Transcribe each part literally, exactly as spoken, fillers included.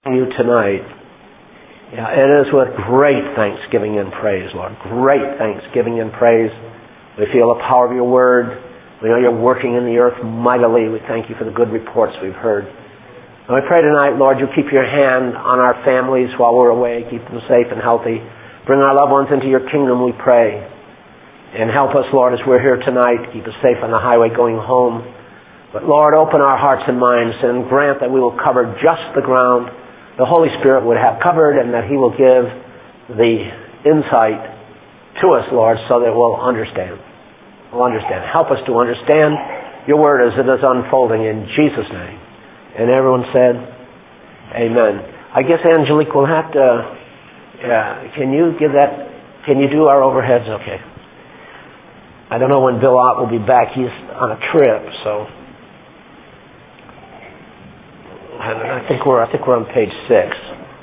you tonight. Yeah, it is with great thanksgiving and praise, Lord. Great thanksgiving and praise. We feel the power of your word. We know you're working in the earth mightily. We thank you for the good reports we've heard. And we pray tonight, Lord, you keep your hand on our families while we're away. Keep them safe and healthy. Bring our loved ones into your kingdom, we pray. And help us, Lord, as we're here tonight. Keep us safe on the highway going home. But, Lord, open our hearts and minds and grant that we will cover just the ground the Holy Spirit would have covered, and that he will give the insight to us, Lord, so that we'll understand. We'll understand. Help us to understand your word as it is unfolding in Jesus' name. And everyone said, amen. I guess Angelique will have to, uh, can you give that, can you do our overheads? Okay. I don't know when Bill Ott will be back. He's on a trip, so I think we're I think we're on page six.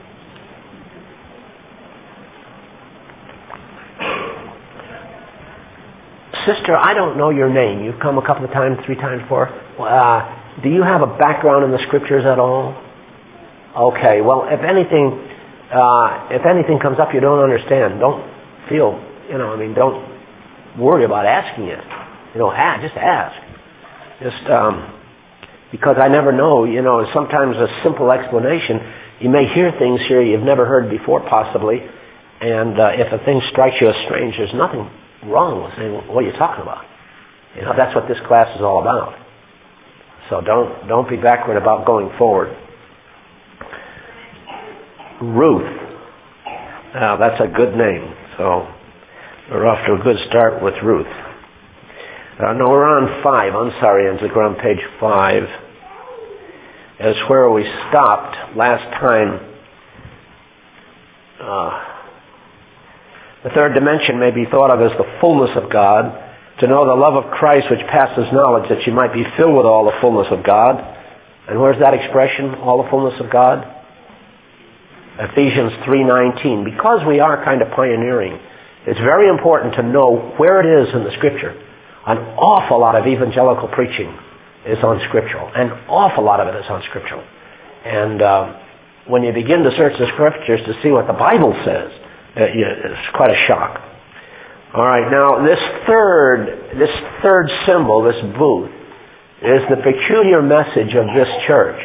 Sister, I don't know your name. You've come a couple of times, three times, four. Uh, do you have a background in the scriptures at all? Okay. Well, if anything, uh, if anything comes up you don't understand, don't feel, you know, I mean, don't worry about asking it. You know, ah, just ask. Just. Um, Because I never know, you know, sometimes a simple explanation, you may hear things here you've never heard before possibly, and uh, if a thing strikes you as strange, there's nothing wrong with saying, what are you talking about? You know, that's what this class is all about. So don't don't be backward about going forward. Ruth. Now, that's a good name, so we're off to a good start with Ruth. Uh, no, we're on five. I'm sorry, Angelique. We're on page five. That's where we stopped last time. Uh, the third dimension may be thought of as the fullness of God, to know the love of Christ which passes knowledge, that you might be filled with all the fullness of God. And where's that expression, all the fullness of God? Ephesians three nineteen. Because we are kind of pioneering, it's very important to know where it is in the Scripture. An awful lot of evangelical preaching is unscriptural. An awful lot of it is unscriptural. And uh, when you begin to search the Scriptures to see what the Bible says, uh, it's quite a shock. All right, now this third, this third symbol, this booth, is the peculiar message of this church,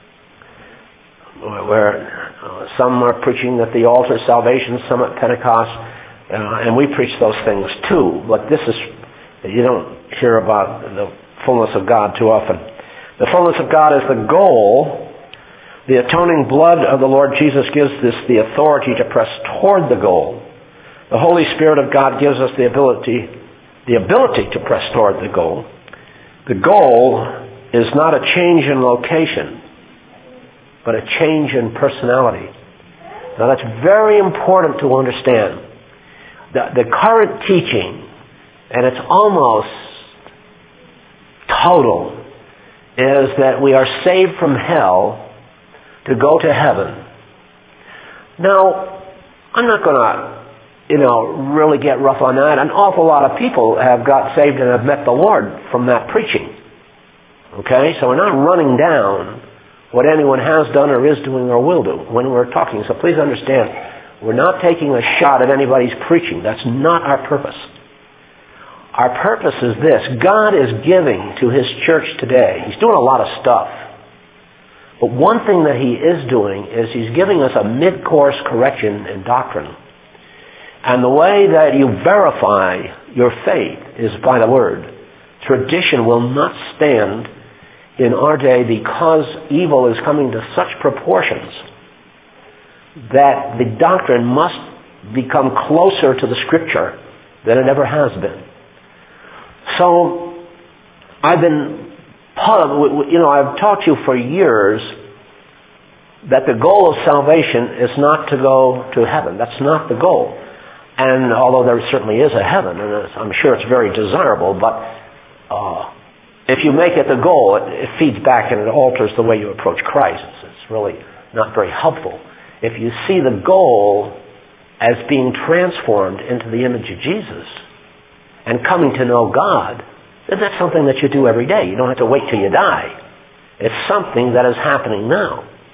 where uh, some are preaching that the altar is salvation, some at Pentecost, uh, and we preach those things too. But this is You don't hear about the fullness of God too often. The fullness of God is the goal. The atoning blood of the Lord Jesus gives us the authority to press toward the goal. The Holy Spirit of God gives us the ability, the ability to press toward the goal. The goal is not a change in location, but a change in personality. Now that's very important to understand. The, the current teaching, and it's almost total, is that we are saved from hell to go to heaven. Now, I'm not going to, you know, really get rough on that. An awful lot of people have got saved and have met the Lord from that preaching. Okay? So we're not running down what anyone has done or is doing or will do when we're talking. So please understand, we're not taking a shot at anybody's preaching. That's not our purpose. Our purpose is this. God is giving to His church today. He's doing a lot of stuff. But one thing that He is doing is He's giving us a mid-course correction in doctrine. And the way that you verify your faith is by the Word. Tradition will not stand in our day because evil is coming to such proportions that the doctrine must become closer to the Scripture than it ever has been. So, I've been, you know, I've taught you for years that the goal of salvation is not to go to heaven. That's not the goal. And although there certainly is a heaven, and I'm sure it's very desirable, but uh, if you make it the goal, it, it feeds back and it alters the way you approach Christ. It's, it's really not very helpful. If you see the goal as being transformed into the image of Jesus, and coming to know God, then that's something that you do every day. You don't have to wait till you die. It's something that is happening now.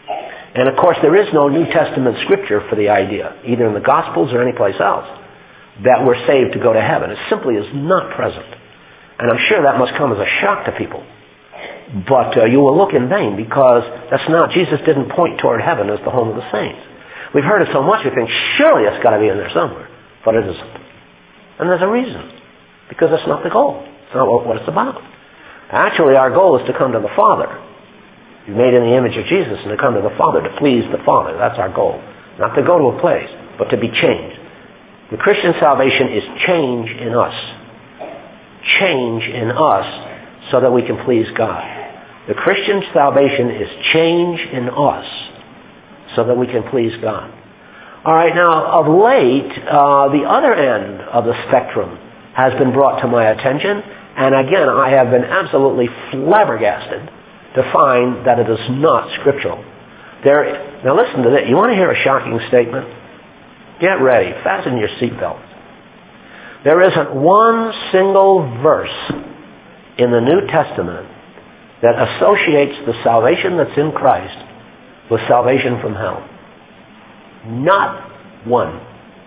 And of course, there is no New Testament scripture for the idea, either in the Gospels or anyplace else, that we're saved to go to heaven. It simply is not present. And I'm sure that must come as a shock to people. But uh, you will look in vain, because that's not, Jesus didn't point toward heaven as the home of the saints. We've heard it so much we think, surely it's got to be in there somewhere. But it isn't. And there's a reason. Because that's not the goal. It's not what it's about. Actually, our goal is to come to the Father. You're made in the image of Jesus, and to come to the Father, to please the Father. That's our goal. Not to go to a place, but to be changed. The Christian salvation is change in us. Change in us so that we can please God. The Christian salvation is change in us so that we can please God. All right, now, of late, uh, the other end of the spectrum has been brought to my attention, and again, I have been absolutely flabbergasted to find that it is not scriptural. There, now listen to this. You want to hear a shocking statement? Get ready. Fasten your seatbelts. There isn't one single verse in the New Testament that associates the salvation that's in Christ with salvation from hell. Not one.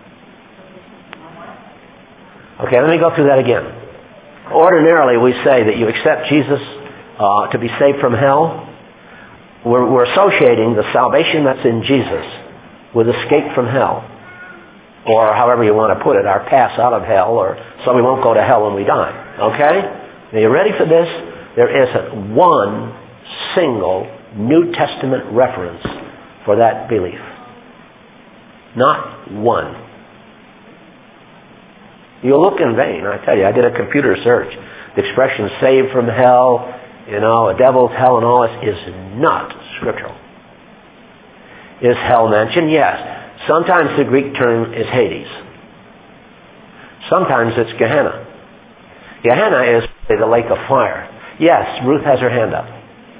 Okay, let me go through that again. Ordinarily, we say that you accept Jesus uh, to be saved from hell. We're, we're associating the salvation that's in Jesus with escape from hell. Or however you want to put it, our pass out of hell, or so we won't go to hell when we die. Okay? Now, you ready for this? There isn't one single New Testament reference for that belief. Not one. You'll look in vain, I tell you. I did a computer search. The expression saved from hell, you know, a devil's hell and all this is not scriptural. Is hell mentioned? Yes. Sometimes the Greek term is Hades. Sometimes it's Gehenna. Gehenna is the lake of fire. Yes, Ruth has her hand up.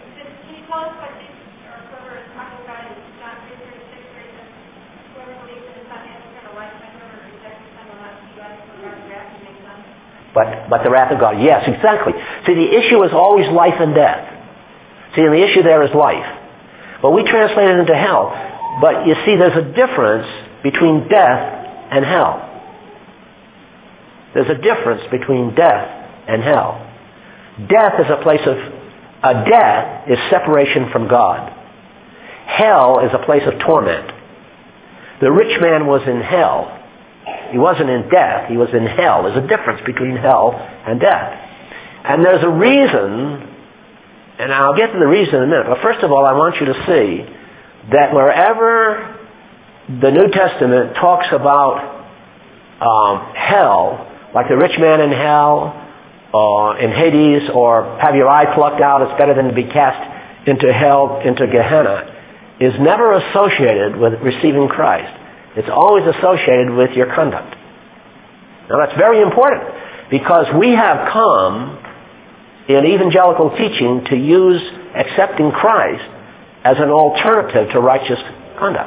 But but the wrath of God. Yes, exactly. See, the issue is always life and death. See, and the issue there is life. But we translate it into hell. But you see, there's a difference between death and hell. There's a difference between death and hell. Death is a place of... A death is separation from God. Hell is a place of torment. The rich man was in hell. He wasn't in death, he was in hell. There's a difference between hell and death. And there's a reason, and I'll get to the reason in a minute, but first of all I want you to see that wherever the New Testament talks about um, hell, like the rich man in hell, uh, in Hades, or have your eye plucked out, it's better than to be cast into hell, into Gehenna, is never associated with receiving Christ. It's always associated with your conduct. Now that's very important, because we have come in evangelical teaching to use accepting Christ as an alternative to righteous conduct.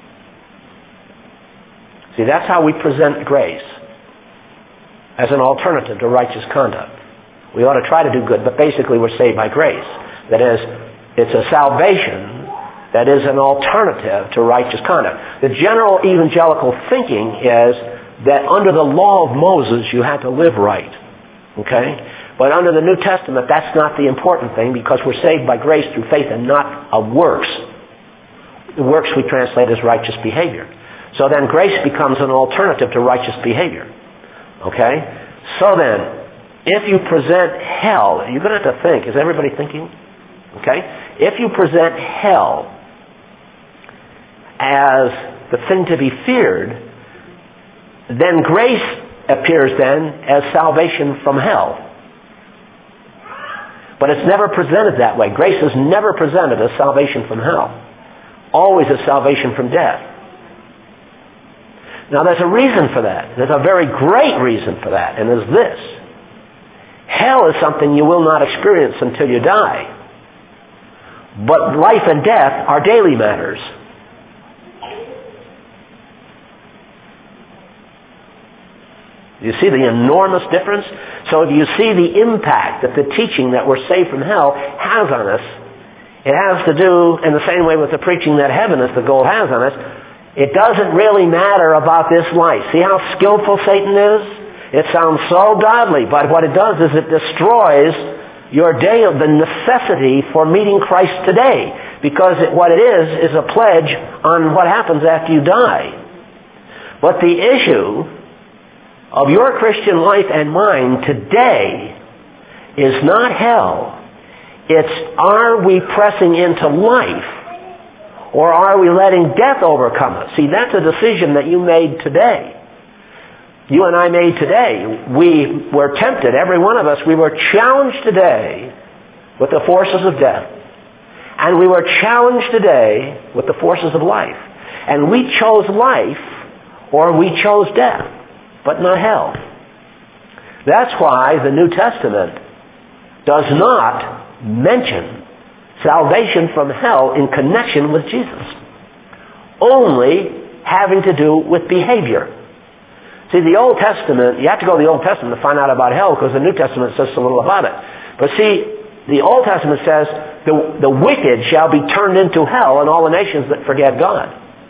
See, that's how we present grace, as an alternative to righteous conduct. We ought to try to do good, but basically we're saved by grace. That is, it's a salvation that is an alternative to righteous conduct. The general evangelical thinking is that under the law of Moses you had to live right. Okay? But under the New Testament, that's not the important thing, because we're saved by grace through faith and not of works. The works we translate as righteous behavior. So then grace becomes an alternative to righteous behavior. Okay? So then, if you present hell, you're going to have to think. Is everybody thinking? Okay? If you present hell as the thing to be feared, then grace appears then as salvation from hell. But it's never presented that way. Grace is never presented as salvation from hell. Always as salvation from death. Now there's a reason for that. There's a very great reason for that, and it's this. Hell is something you will not experience until you die. But life and death are daily matters. You see the enormous difference? So if you see the impact that the teaching that we're saved from hell has on us, It has to do in the same way with the preaching that heaven is the goal has on us. It doesn't really matter about this life. See how skillful Satan is? It sounds so godly, but what it does is it destroys your day of the necessity for meeting Christ today. Because it, what it is, is a pledge on what happens after you die. But the issue of your Christian life and mine today is not hell. It's, are we pressing into life? Or are we letting death overcome us? See, that's a decision that you made today. You and I made today. We were tempted, every one of us, we were challenged today with the forces of death. And we were challenged today with the forces of life. And we chose life, or we chose death, but not hell. That's why the New Testament does not mention salvation from hell in connection with Jesus. Only having to do with behavior. See, the Old Testament, you have to go to the Old Testament to find out about hell because the New Testament says so little about it. But see, the Old Testament says the, the wicked shall be turned into hell and all the nations that forget God.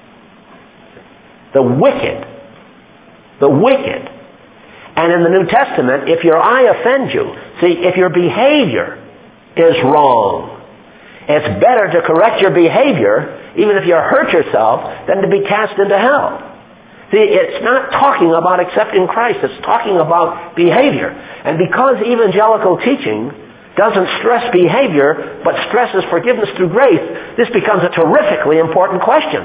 The wicked. The wicked. And in the New Testament, if your eye offends you, see, if your behavior is wrong, it's better to correct your behavior, even if you hurt yourself, than to be cast into hell. See, it's not talking about accepting Christ. It's talking about behavior. And because evangelical teaching doesn't stress behavior, but stresses forgiveness through grace, this becomes a terrifically important question.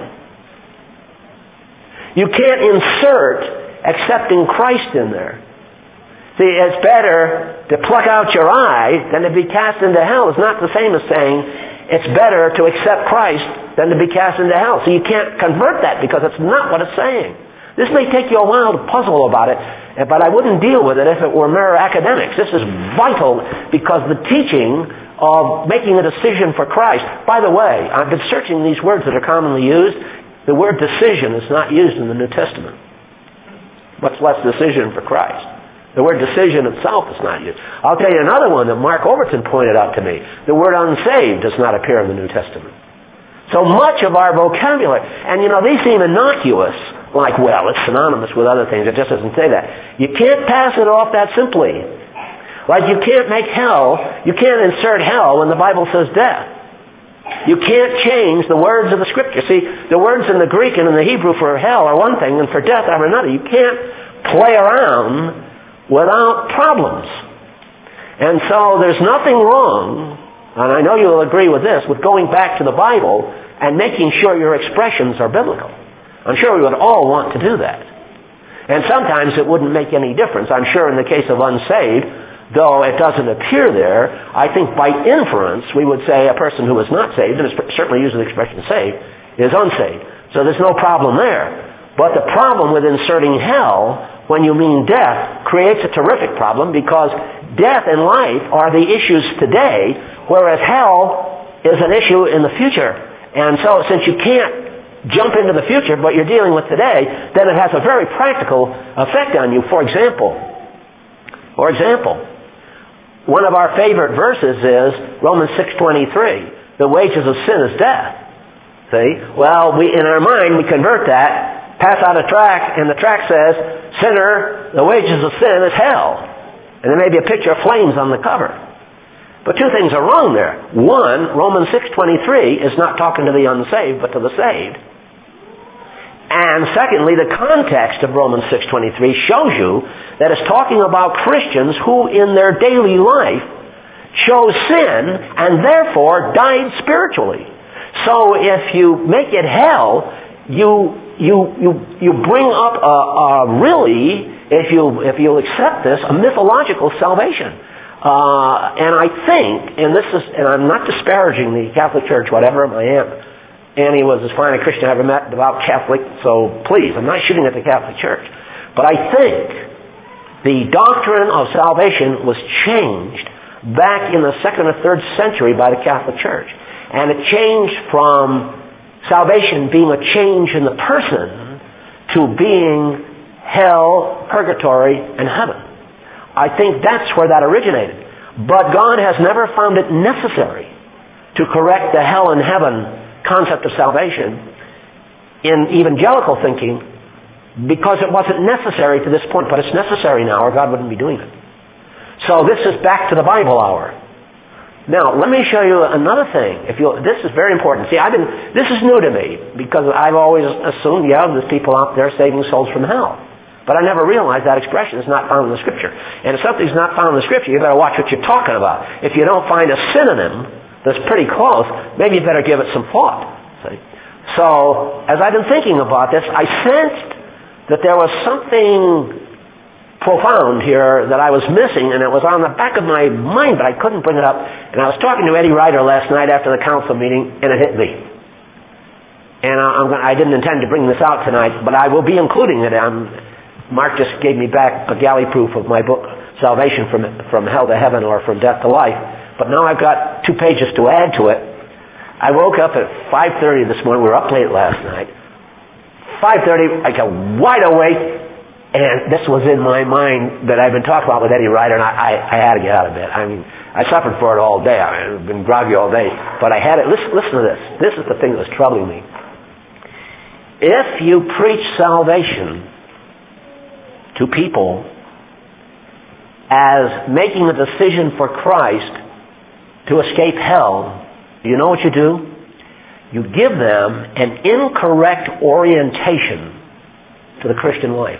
You can't insert accepting Christ in there. See, it's better to pluck out your eye than to be cast into hell. It's not the same as saying it's better to accept Christ than to be cast into hell. So you can't convert that because it's not what it's saying. This may take you a while to puzzle about it, but I wouldn't deal with it if it were mere academics. This is vital because the teaching of making a decision for Christ. By the way, I've been searching these words that are commonly used. The word decision is not used in the New Testament, much less decision for Christ. The word decision itself is not used. I'll tell you another one that Mark Overton pointed out to me. The word unsaved does not appear in the New Testament. So much of our vocabulary, and you know, these seem innocuous, like, well, it's synonymous with other things. It just doesn't say that. You can't pass it off that simply. Like you can't make hell, you can't insert hell when the Bible says death. You can't change the words of the Scripture. See, the words in the Greek and in the Hebrew for hell are one thing and for death are another. You can't play around without problems. And so there's nothing wrong, and I know you'll agree with this, with going back to the Bible and making sure your expressions are biblical. I'm sure we would all want to do that. And sometimes it wouldn't make any difference. I'm sure in the case of unsaved, though it doesn't appear there, I think by inference we would say a person who is not saved, and certainly using the expression saved, is unsaved. So there's no problem there. But the problem with inserting hell when you mean death creates a terrific problem because death and life are the issues today, whereas hell is an issue in the future. And so since you can't jump into the future, but you're dealing with today, then it has a very practical effect on you. For example, for example, one of our favorite verses is Romans six twenty-three. The wages of sin is death. See? Well, we in our mind, we convert that, pass out a tract, and the tract says, sinner, the wages of sin is hell. And there may be a picture of flames on the cover. But two things are wrong there. One, Romans six twenty-three is not talking to the unsaved, but to the saved. And secondly, the context of Romans six twenty-three shows you that it's talking about Christians who in their daily life chose sin and therefore died spiritually. So if you make it hell, you you you you bring up a, a really, if you if you accept this, a mythological salvation. Uh, and I think, and this is, and I'm not disparaging the Catholic Church, whatever I am. Annie was as fine a Christian I ever met, devout Catholic, so please, I'm not shooting at the Catholic Church. But I think the doctrine of salvation was changed back in the second or third century by the Catholic Church. And it changed from salvation being a change in the person to being hell, purgatory, and heaven. I think that's where that originated. But God has never found it necessary to correct the hell and heaven concept of salvation in evangelical thinking because it wasn't necessary to this point, but it's necessary now or God wouldn't be doing it. So this is back to the Bible hour. Now, let me show you another thing. If you, this is very important. See, I've been, this is new to me because I've always assumed, yeah, there's people out there saving souls from hell. But I never realized that expression is not found in the Scripture. And if something's not found in the Scripture, you better watch what you're talking about. If you don't find a synonym that's pretty close, maybe you better give it some thought. See? So, as I've been thinking about this, I sensed that there was something profound here that I was missing, and it was on the back of my mind, but I couldn't bring it up. And I was talking to Eddie Ryder last night after the council meeting, and it hit me. And I'm gonna, I didn't intend to bring this out tonight, but I will be including it. I'm, Mark just gave me back a galley proof of my book, Salvation from, from Hell to Heaven or From Death to Life. But now I've got two pages to add to it. I woke up at five thirty this morning. We were up late last night. five thirty, I got wide awake. And this was in my mind that I've been talking about with Eddie Ryder, and I, I, I had to get out of bed. I mean, I suffered for it all day. I mean, I've been groggy all day. But I had it. Listen, listen to this. This is the thing that was troubling me. If you preach salvation to people as making a decision for Christ to escape hell, you know what you do? You give them an incorrect orientation to the Christian life.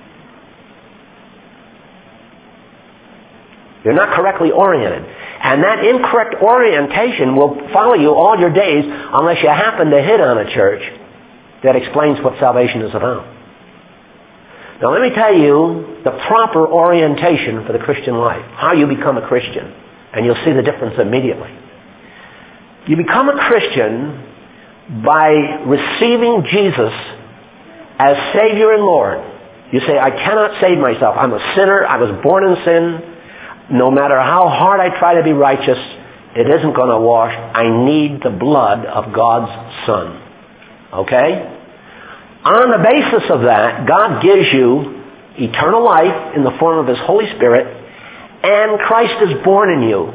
You're not correctly oriented. And that incorrect orientation will follow you all your days unless you happen to hit on a church that explains what salvation is about. Now let me tell you the proper orientation for the Christian life, how you become a Christian, and you'll see the difference immediately. You become a Christian by receiving Jesus as Savior and Lord. You say, I cannot save myself. I'm a sinner. I was born in sin. No matter how hard I try to be righteous, it isn't going to wash. I need the blood of God's Son. Okay? On the basis of that, God gives you eternal life in the form of His Holy Spirit, and Christ is born in you.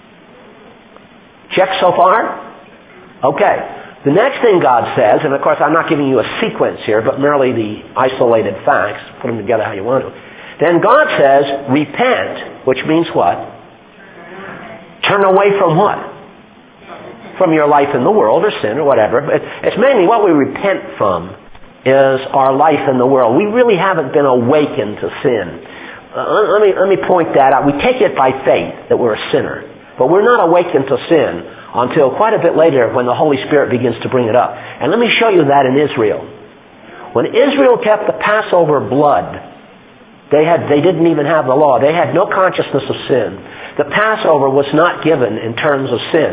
Check so far? Okay. The next thing God says, and of course I'm not giving you a sequence here, but merely the isolated facts, put them together how you want to. Then God says, repent, which means what? Turn away from what? From your life in the world or sin or whatever. But it's mainly what we repent from is our life in the world. We really haven't been awakened to sin. Uh, let me, let me point that out. We take it by faith that we're a sinner, but we're not awakened to sin until quite a bit later when the Holy Spirit begins to bring it up. And let me show you that in Israel. When Israel kept the Passover blood, they had they didn't even have the law. They had no consciousness of sin. The Passover was not given in terms of sin.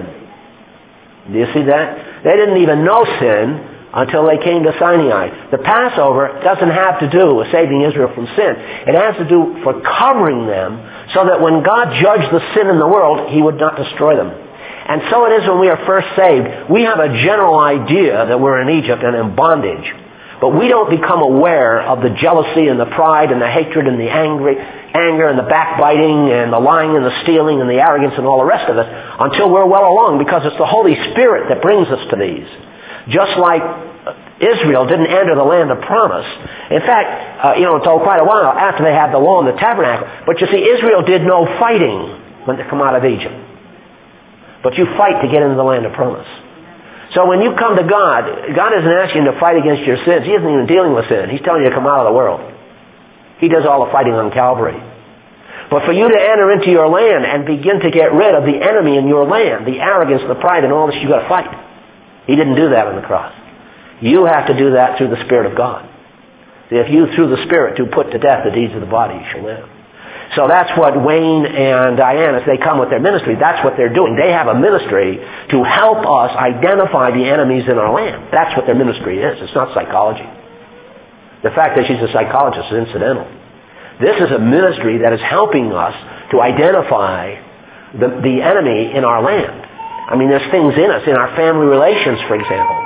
Do you see that? They didn't even know sin until they came to Sinai. The Passover doesn't have to do with saving Israel from sin. It has to do for covering them so that when God judged the sin in the world, He would not destroy them. And so it is when we are first saved. We have a general idea that we're in Egypt and in bondage. But we don't become aware of the jealousy and the pride and the hatred and the angry, anger and the backbiting and the lying and the stealing and the arrogance and all the rest of it until we're well along, because it's the Holy Spirit that brings us to these. Just like Israel didn't enter the land of promise. In fact, uh, you know, until quite a while after they had the law and the tabernacle. But you see, Israel did no fighting when they come out of Egypt. But you fight to get into the land of promise. So when you come to God, God isn't asking you to fight against your sins. He isn't even dealing with sin. He's telling you to come out of the world. He does all the fighting on Calvary. But for you to enter into your land and begin to get rid of the enemy in your land, the arrogance, the pride, and all this, you've got to fight. He didn't do that on the cross. You have to do that through the Spirit of God. If you, through the Spirit, do put to death the deeds of the body, you shall live. So that's what Wayne and Diane, as they come with their ministry, that's what they're doing. They have a ministry to help us identify the enemies in our land. That's what their ministry is. It's not psychology. The fact that she's a psychologist is incidental. This is a ministry that is helping us to identify the, the enemy in our land. I mean, there's things in us, in our family relations, for example,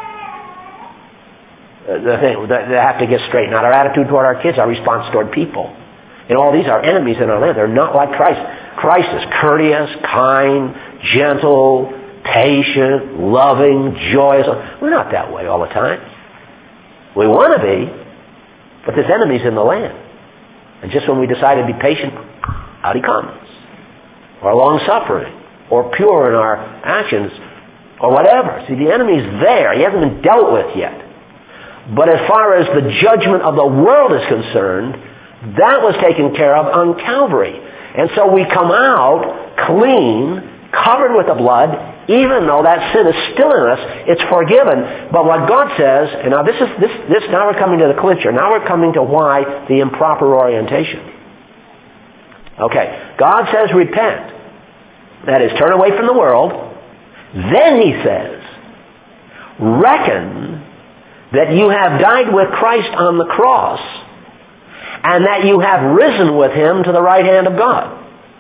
the thing that have to get straightened out. Our attitude toward our kids, our response toward people. And all these are enemies in our land. They're not like Christ. Christ is courteous, kind, gentle, patient, loving, joyous. We're not that way all the time. We want to be, but there's enemies in the land. And just when we decide to be patient, out he comes. Or long-suffering, or pure in our actions, or whatever. See, the enemy's there. He hasn't been dealt with yet. But as far as the judgment of the world is concerned, that was taken care of on Calvary. And so we come out clean, covered with the blood, even though that sin is still in us, it's forgiven. But what God says, and now this is this this now we're coming to the clincher. Now we're coming to why the improper orientation. Okay, God says repent. That is, turn away from the world. Then he says, reckon that you have died with Christ on the cross, and that you have risen with him to the right hand of God.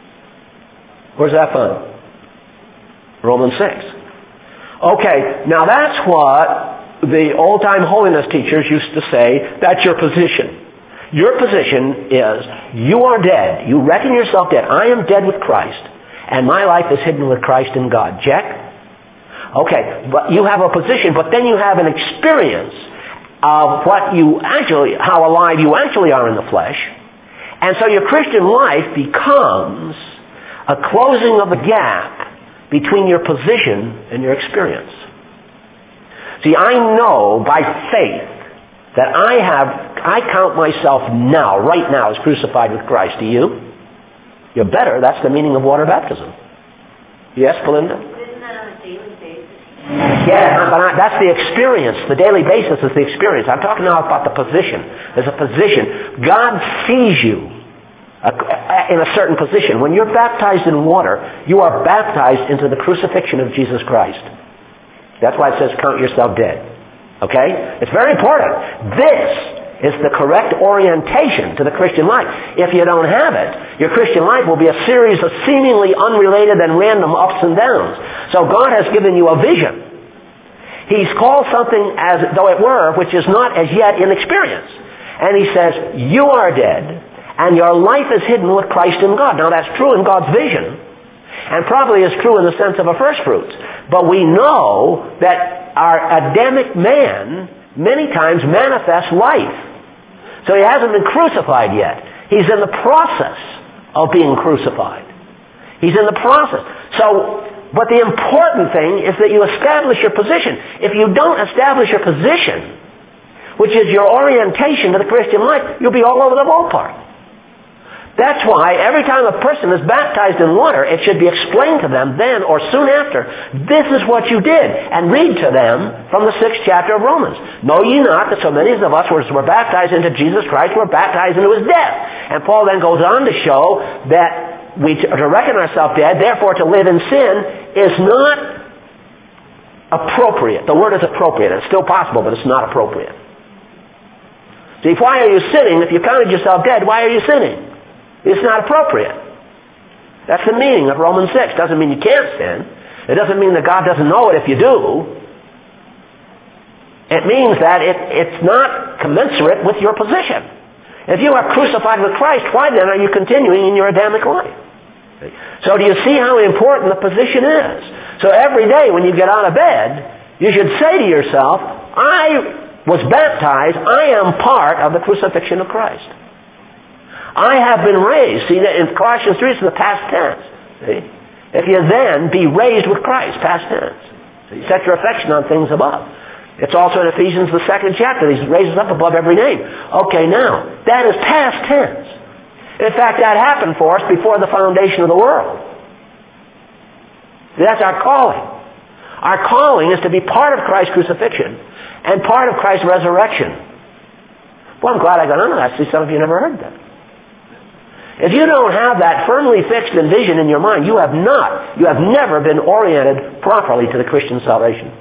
Where's that found? Romans six. Okay, now that's what the old-time holiness teachers used to say. That's your position. Your position is, you are dead. You reckon yourself dead. I am dead with Christ, and my life is hidden with Christ in God. Check? Okay, but you have a position, but then you have an experience of what you actually, how alive you actually are in the flesh. And so your Christian life becomes a closing of the gap between your position and your experience. See, I know by faith that I have, I count myself now, right now, as crucified with Christ. Do you? You're better. That's the meaning of water baptism. Yes, Belinda? Isn't that on a daily basis? Yeah, but I, that's the experience. The daily basis is the experience. I'm talking now about the position. There's a position. God sees you in a certain position. When you're baptized in water, you are baptized into the crucifixion of Jesus Christ. That's why it says count yourself dead. Okay? It's very important. This is the correct orientation to the Christian life. If you don't have it, your Christian life will be a series of seemingly unrelated and random ups and downs. So God has given you a vision. He's called something as though it were, which is not as yet in experience. And he says, you are dead, and your life is hidden with Christ in God. Now that's true in God's vision, and probably is true in the sense of a first fruits. But we know that our Adamic man many times manifests life. So he hasn't been crucified yet. He's in the process of being crucified. He's in the process. So, but the important thing is that you establish your position. If you don't establish your position, which is your orientation to the Christian life, you'll be all over the ballpark. That's why every time a person is baptized in water, it should be explained to them then or soon after, this is what you did. And read to them from the sixth chapter of Romans. Know ye not that so many of us were baptized into Jesus Christ were baptized into his death. And Paul then goes on to show that we to reckon ourselves dead, therefore to live in sin is not appropriate. The word is appropriate. It's still possible, but it's not appropriate. See, why are you sinning? If you counted yourself dead, why are you sinning? It's not appropriate. That's the meaning of Romans six. Doesn't mean you can't sin. It doesn't mean that God doesn't know it if you do. It means that it, it's not commensurate with your position. If you are crucified with Christ, why then are you continuing in your Adamic life? So do you see how important the position is? So every day when you get out of bed, you should say to yourself, I was baptized. I am part of the crucifixion of Christ. I have been raised. See, that in Colossians three, it's in the past tense. See? If you then be raised with Christ, past tense. So you set your affection on things above. It's also in Ephesians, the second chapter. He raises up above every name. Okay, now, that is past tense. In fact, that happened for us before the foundation of the world. See, that's our calling. Our calling is to be part of Christ's crucifixion and part of Christ's resurrection. Well, I'm glad I got on that. I see some of you never heard that. If you don't have that firmly fixed in vision in your mind, you have not, you have never been oriented properly to the Christian salvation.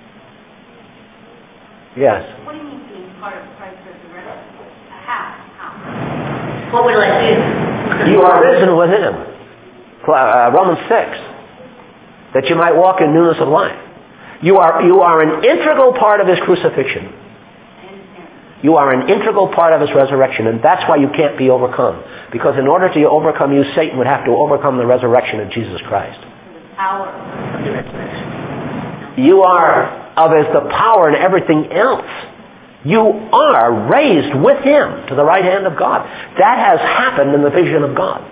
Yes? What do you mean being part of Christ's resurrection? How? How? What would I do? You are risen with him. Uh, Romans six. That you might walk in newness of life. You are, you are an integral part of his crucifixion. You are an integral part of his resurrection, and that's why you can't be overcome. Because in order to overcome you, Satan would have to overcome the resurrection of Jesus Christ. Power of the resurrection. You are of as the power in everything else. You are raised with Him to the right hand of God. That has happened in the vision of God.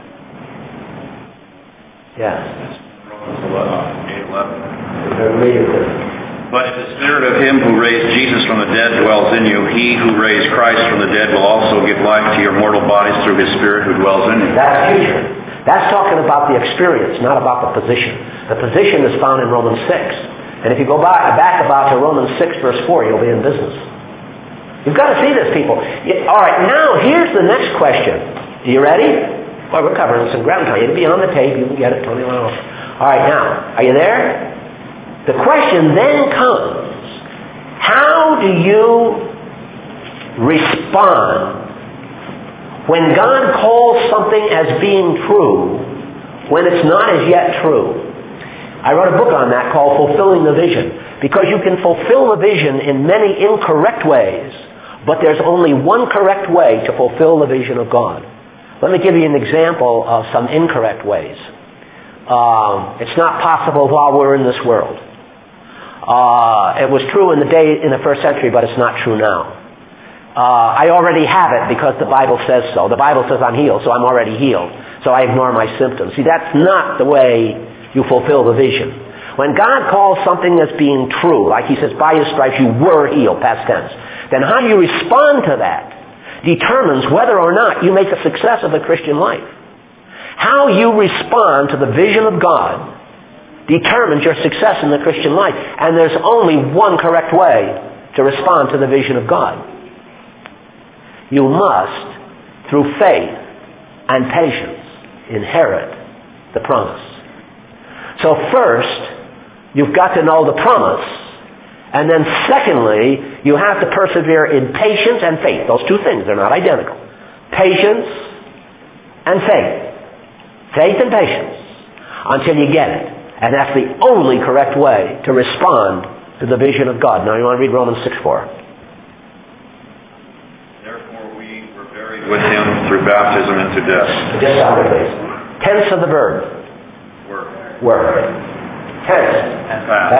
Yes. Romans eight eleven. Read it. But if the Spirit of Him who raised Jesus from the dead dwells in you, He who raised Christ from the dead will also give life to your mortal bodies through His Spirit who dwells in you. That's future. That's talking about the experience, not about the position. The position is found in Romans six. And if you go back, back about to Romans six verse four, you'll be in business. You've got to see this, people. All right, now here's the next question. Are you ready? Well, we're covering some ground. It'll be on the tape. You can get it. Tony Lyle. All right, now, are you there? The question then comes, how do you respond when God calls something as being true when it's not as yet true? I wrote a book on that called Fulfilling the Vision, because you can fulfill the vision in many incorrect ways, but there's only one correct way to fulfill the vision of God. Let me give you an example of some incorrect ways. Um, it's not possible while we're in this world. Uh, it was true in the day in the first century, but it's not true now. Uh, I already have it because the Bible says so. The Bible says I'm healed, so I'm already healed. So I ignore my symptoms. See, that's not the way you fulfill the vision. When God calls something as being true, like He says, by His stripes you were healed, past tense, then how do you respond to that determines whether or not you make a success of the Christian life. How you respond to the vision of God determines your success in the Christian life. And there's only one correct way to respond to the vision of God. You must, through faith and patience, inherit the promise. So first, you've got to know the promise. And then secondly, you have to persevere in patience and faith. Those two things, they're not identical. Patience and faith. Faith and patience. Until you get it. And that's the only correct way to respond to the vision of God. Now you want to read Romans six four. Therefore we were buried with Him through baptism into death. Just stop it, please. Tense of the verb. Were. Were. Tense. And past.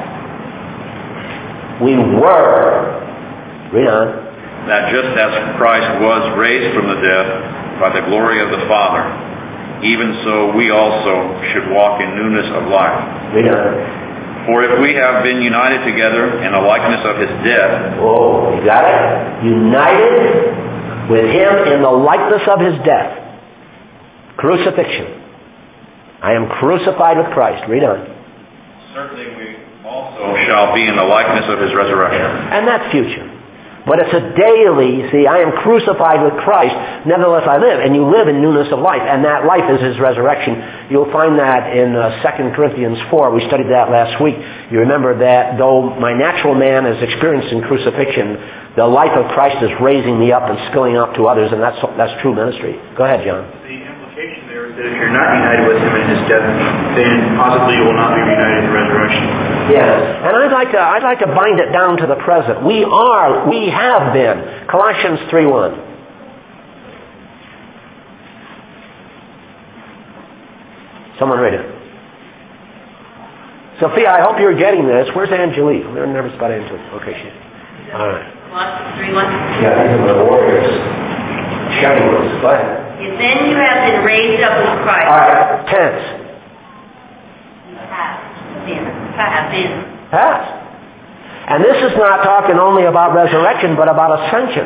Past. We were. Read on. That just as Christ was raised from the dead by the glory of the Father, even so we also should walk in newness of life. Read on. For if we have been united together in the likeness of His death... Oh, you got it? United with Him in the likeness of His death. Crucifixion. I am crucified with Christ. Read on. Certainly we also shall be in the likeness of His resurrection. And that's future. But it's a daily, see, I am crucified with Christ, nevertheless I live. And you live in newness of life, and that life is His resurrection. You'll find that in uh, Second Corinthians four. We studied that last week. You remember that though my natural man is experiencing crucifixion, the life of Christ is raising me up and spilling up to others, and that's that's true ministry. Go ahead, John. The implication there is that if you're not united with Him in His death, then possibly you will not be reunited in the resurrection. Yes, and I'd like to I'd like to bind it down to the present. We are, we have been. Colossians three one. Someone read it. Sophia, I hope you're getting this. Where's Angelique? We're nervous about Angelique. Okay, she's all right. Colossians three one. Yeah, these are the warriors. Shouting ones. Go ahead. If then you have been raised up with Christ. All right, tense. Have been. Have been. Past. And this is not talking only about resurrection, but about ascension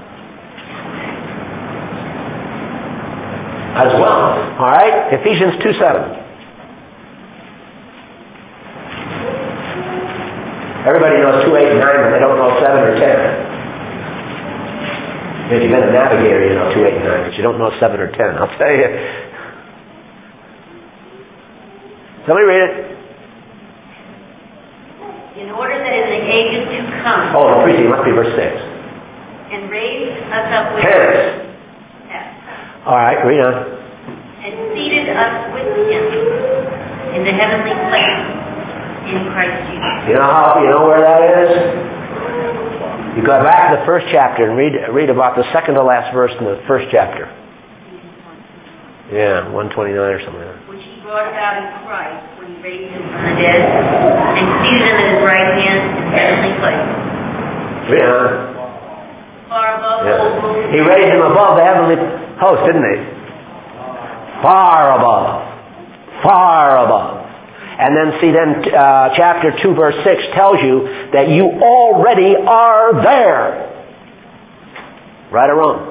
as well. All right? Ephesians two seven. Everybody knows two, eight, and nine, but they don't know seven or ten. If you've been a navigator, you know two, eight, and nine, but you don't know seven or ten. I'll tell you. Somebody read it. In order that in the ages to come. Oh, the preaching must be verse six. And raised us up with Ten. Yes. All right, read on. And seated us with Him in the heavenly places in Christ Jesus. You know how? You know where that is? You go back to the first chapter and read read about the second to last verse in the first chapter. Yeah, one twenty-nine or something like that. Which he brought about in Christ when he raised him from the dead and seated him at his right hand in heavenly places. Yeah. Far above Yeah. all rule. He raised him above the heavenly host, didn't he? Far above. Far above. And then see then uh, chapter two verse six tells you that you already are there. Right or wrong?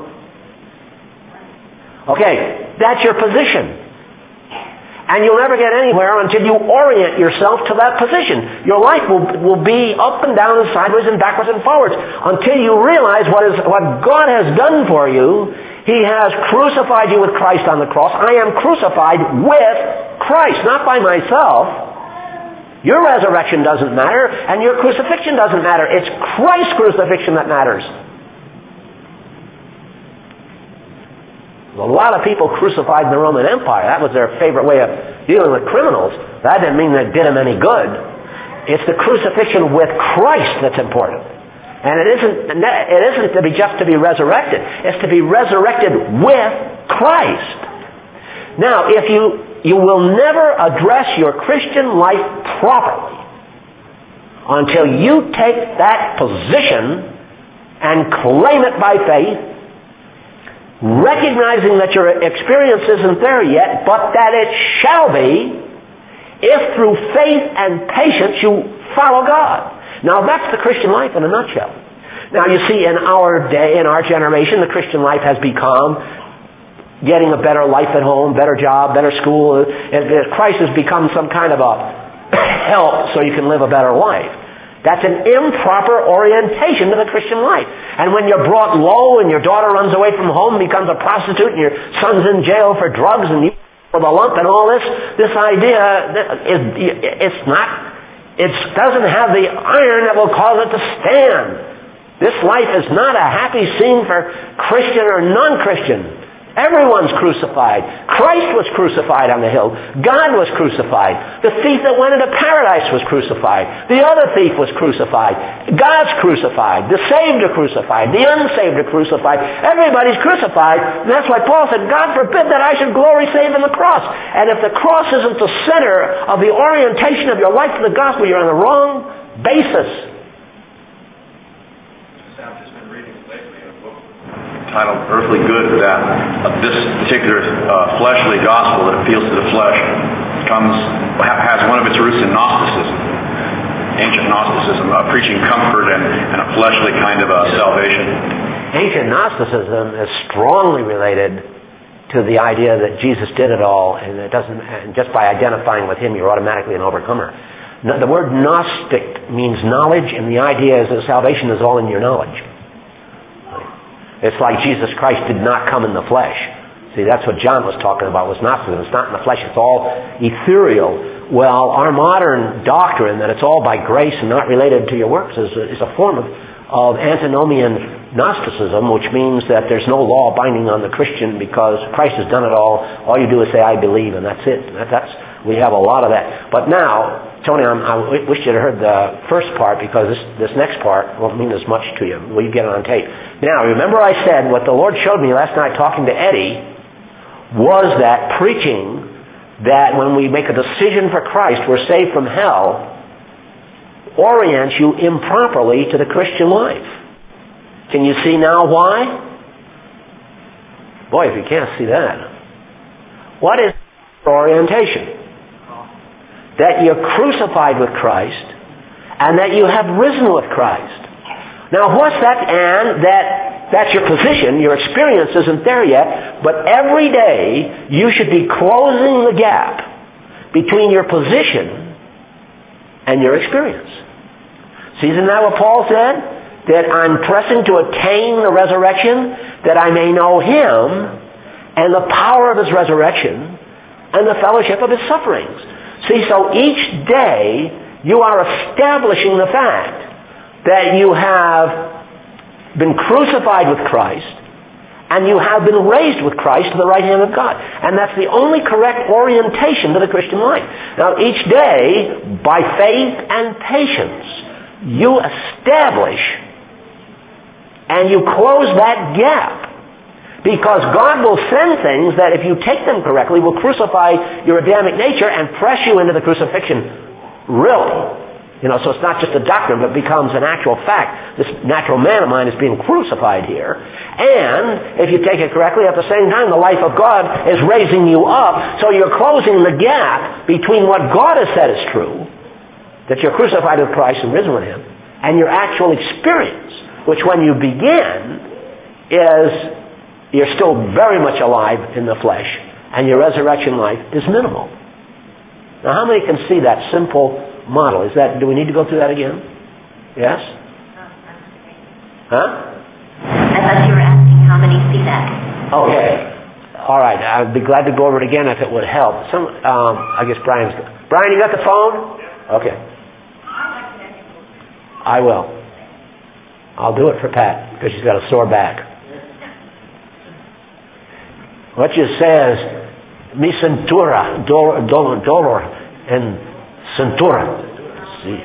Okay, that's your position. And you'll never get anywhere until you orient yourself to that position. Your life will, will be up and down and sideways and backwards and forwards until you realize what is what God has done for you. He has crucified you with Christ on the cross. I am crucified with Christ, not by myself. Your resurrection doesn't matter, and your crucifixion doesn't matter. It's Christ's crucifixion that matters. A lot of people crucified in the Roman Empire. That was their favorite way of dealing with criminals. That didn't mean that it did them any good. It's the crucifixion with Christ that's important. And it isn't, it isn't to be just to be resurrected. It's to be resurrected with Christ. Now, if you, you will never address your Christian life properly until you take that position and claim it by faith, recognizing that your experience isn't there yet, but that it shall be if through faith and patience you follow God. Now that's the Christian life in a nutshell. Now you see, in our day, in our generation, the Christian life has become getting a better life at home, better job, better school. Christ has become some kind of a help so you can live a better life. That's an improper orientation to the Christian life. And when you're brought low and your daughter runs away from home and becomes a prostitute and your son's in jail for drugs and you for the lump and all this, this idea, is, it's not, it doesn't have the iron that will cause it to stand. This life is not a happy scene for Christian or non-Christian. Everyone's crucified. Christ was crucified on the hill. God was crucified. The thief that went into paradise was crucified. The other thief was crucified. God's crucified. The saved are crucified. The unsaved are crucified. Everybody's crucified. And that's why Paul said, God forbid that I should glory save in the cross. And if the cross isn't the center of the orientation of your life to the gospel, you're on the wrong basis. Titled Earthly Good, that uh, this particular uh, fleshly gospel that appeals to the flesh comes has one of its roots in Gnosticism, ancient Gnosticism, uh, preaching comfort and, and a fleshly kind of uh, salvation. Ancient Gnosticism is strongly related to the idea that Jesus did it all, and it doesn't. And just by identifying with Him, you're automatically an overcomer. The word Gnostic means knowledge, and the idea is that salvation is all in your knowledge. It's like Jesus Christ did not come in the flesh. See, that's what John was talking about, was Gnosticism. It's not in the flesh, it's all ethereal. Well, our modern doctrine, that it's all by grace and not related to your works, is a, is a form of, of antinomian Gnosticism, which means that there's no law binding on the Christian because Christ has done it all. All you do is say, I believe, and that's it. That, that's we have a lot of that. But now, Tony, I'm, I wish you'd heard the first part, because this, this next part won't mean as much to you. Well, you get it on tape. Now, remember I said what the Lord showed me last night talking to Eddie was that preaching that when we make a decision for Christ, we're saved from hell, orients you improperly to the Christian life. Can you see now why? Boy, if you can't see that. What is orientation? That you're crucified with Christ and that you have risen with Christ. Now what's that? And that that's your position. Your experience isn't there yet, but every day you should be closing the gap between your position and your experience. See, isn't that what Paul said? That I'm pressing to attain the resurrection, that I may know Him and the power of His resurrection and the fellowship of His sufferings. See, so each day you are establishing the fact that you have been crucified with Christ and you have been raised with Christ to the right hand of God. And that's the only correct orientation to the Christian life. Now each day, by faith and patience, you establish and you close that gap Because God will send things that if you take them correctly will crucify your Adamic nature and press you into the crucifixion. Really. You know, so it's not just a doctrine, but becomes an actual fact. This natural man of mine is being crucified here. And if you take it correctly, at the same time, the life of God is raising you up. So you're closing the gap between what God has said is true, that you're crucified with Christ and risen with Him, and your actual experience, which when you begin is you're still very much alive in the flesh, and your resurrection life is minimal. Now, how many can see that simple model? Is that? Do we need to go through that again? Yes? Huh? I thought you were asking how many see that. Okay. All right. I'd be glad to go over it again if it would help. Some, um, I guess Brian's... Brian, you got the phone? Okay. I will. I'll do it for Pat, because she's got a sore back. What you say is, mi cintura, dolor, dolor, dolor, and cintura. See?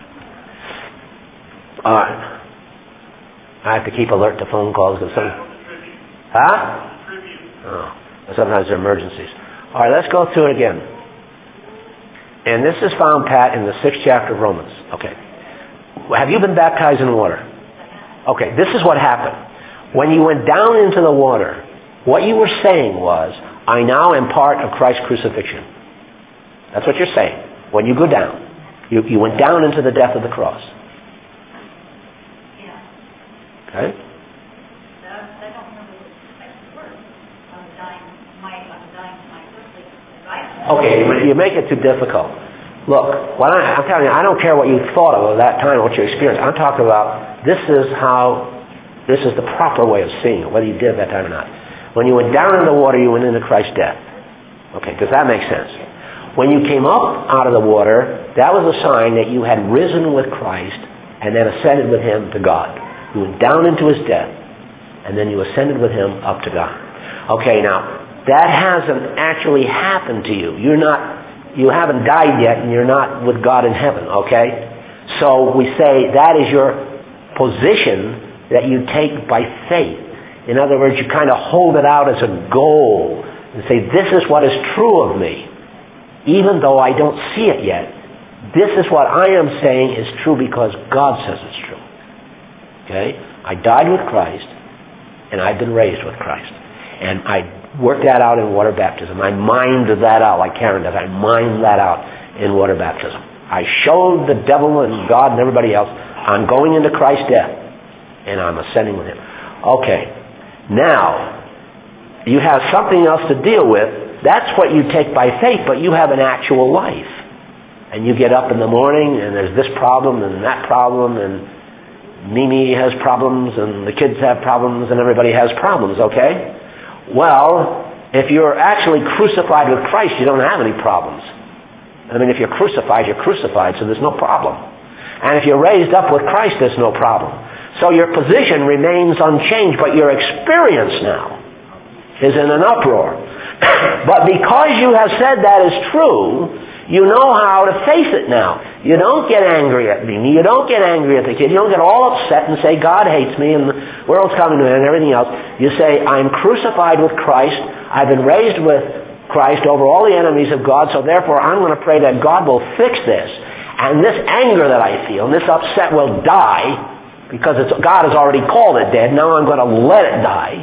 All right. I have to keep alert to phone calls because some... Huh? Oh, sometimes they're emergencies. All right, let's go through it again. And this is found, Pat, in the sixth chapter of Romans. Okay. Have you been baptized in water? Okay, this is what happened. When you went down into the water, what you were saying was, I now am part of Christ's crucifixion. That's what you're saying. When you go down, you, you went down into the death of the cross. Yeah. Okay? I don't remember the next word. I was dying, my, I was dying to my earthly. Okay, you make it too difficult. Look, when I, I'm telling you, I don't care what you thought of at that time, what you experienced. I'm talking about this is how, this is the proper way of seeing it, whether you did at that time or not. When you went down in the water, you went into Christ's death. Okay, does that make sense? When you came up out of the water, that was a sign that you had risen with Christ and then ascended with Him to God. You went down into His death and then you ascended with Him up to God. Okay, now, that hasn't actually happened to you. You're not, you haven't died yet and you're not with God in heaven, okay? So we say that is your position that you take by faith. In other words, you kind of hold it out as a goal and say, this is what is true of me. Even though I don't see it yet, this is what I am saying is true because God says it's true. Okay? I died with Christ, and I've been raised with Christ. And I worked that out in water baptism. I mined that out like Karen does. I mined that out in water baptism. I showed the devil and God and everybody else I'm going into Christ's death, and I'm ascending with Him. Okay. Now, you have something else to deal with. That's what you take by faith, but you have an actual life. And you get up in the morning, and there's this problem and that problem, and Mimi has problems, and the kids have problems, and everybody has problems, okay? Well, if you're actually crucified with Christ, you don't have any problems. I mean, if you're crucified, you're crucified, so there's no problem. And if you're raised up with Christ, there's no problem. So your position remains unchanged, but your experience now is in an uproar. But because you have said that is true, you know how to face it now. You don't get angry at me. You don't get angry at the kid. You don't get all upset and say, God hates me and the world's coming to me and everything else. You say, I'm crucified with Christ. I've been raised with Christ over all the enemies of God, so therefore I'm going to pray that God will fix this. And this anger that I feel and this upset will die, because it's, God has already called it dead. Now I'm going to let it die.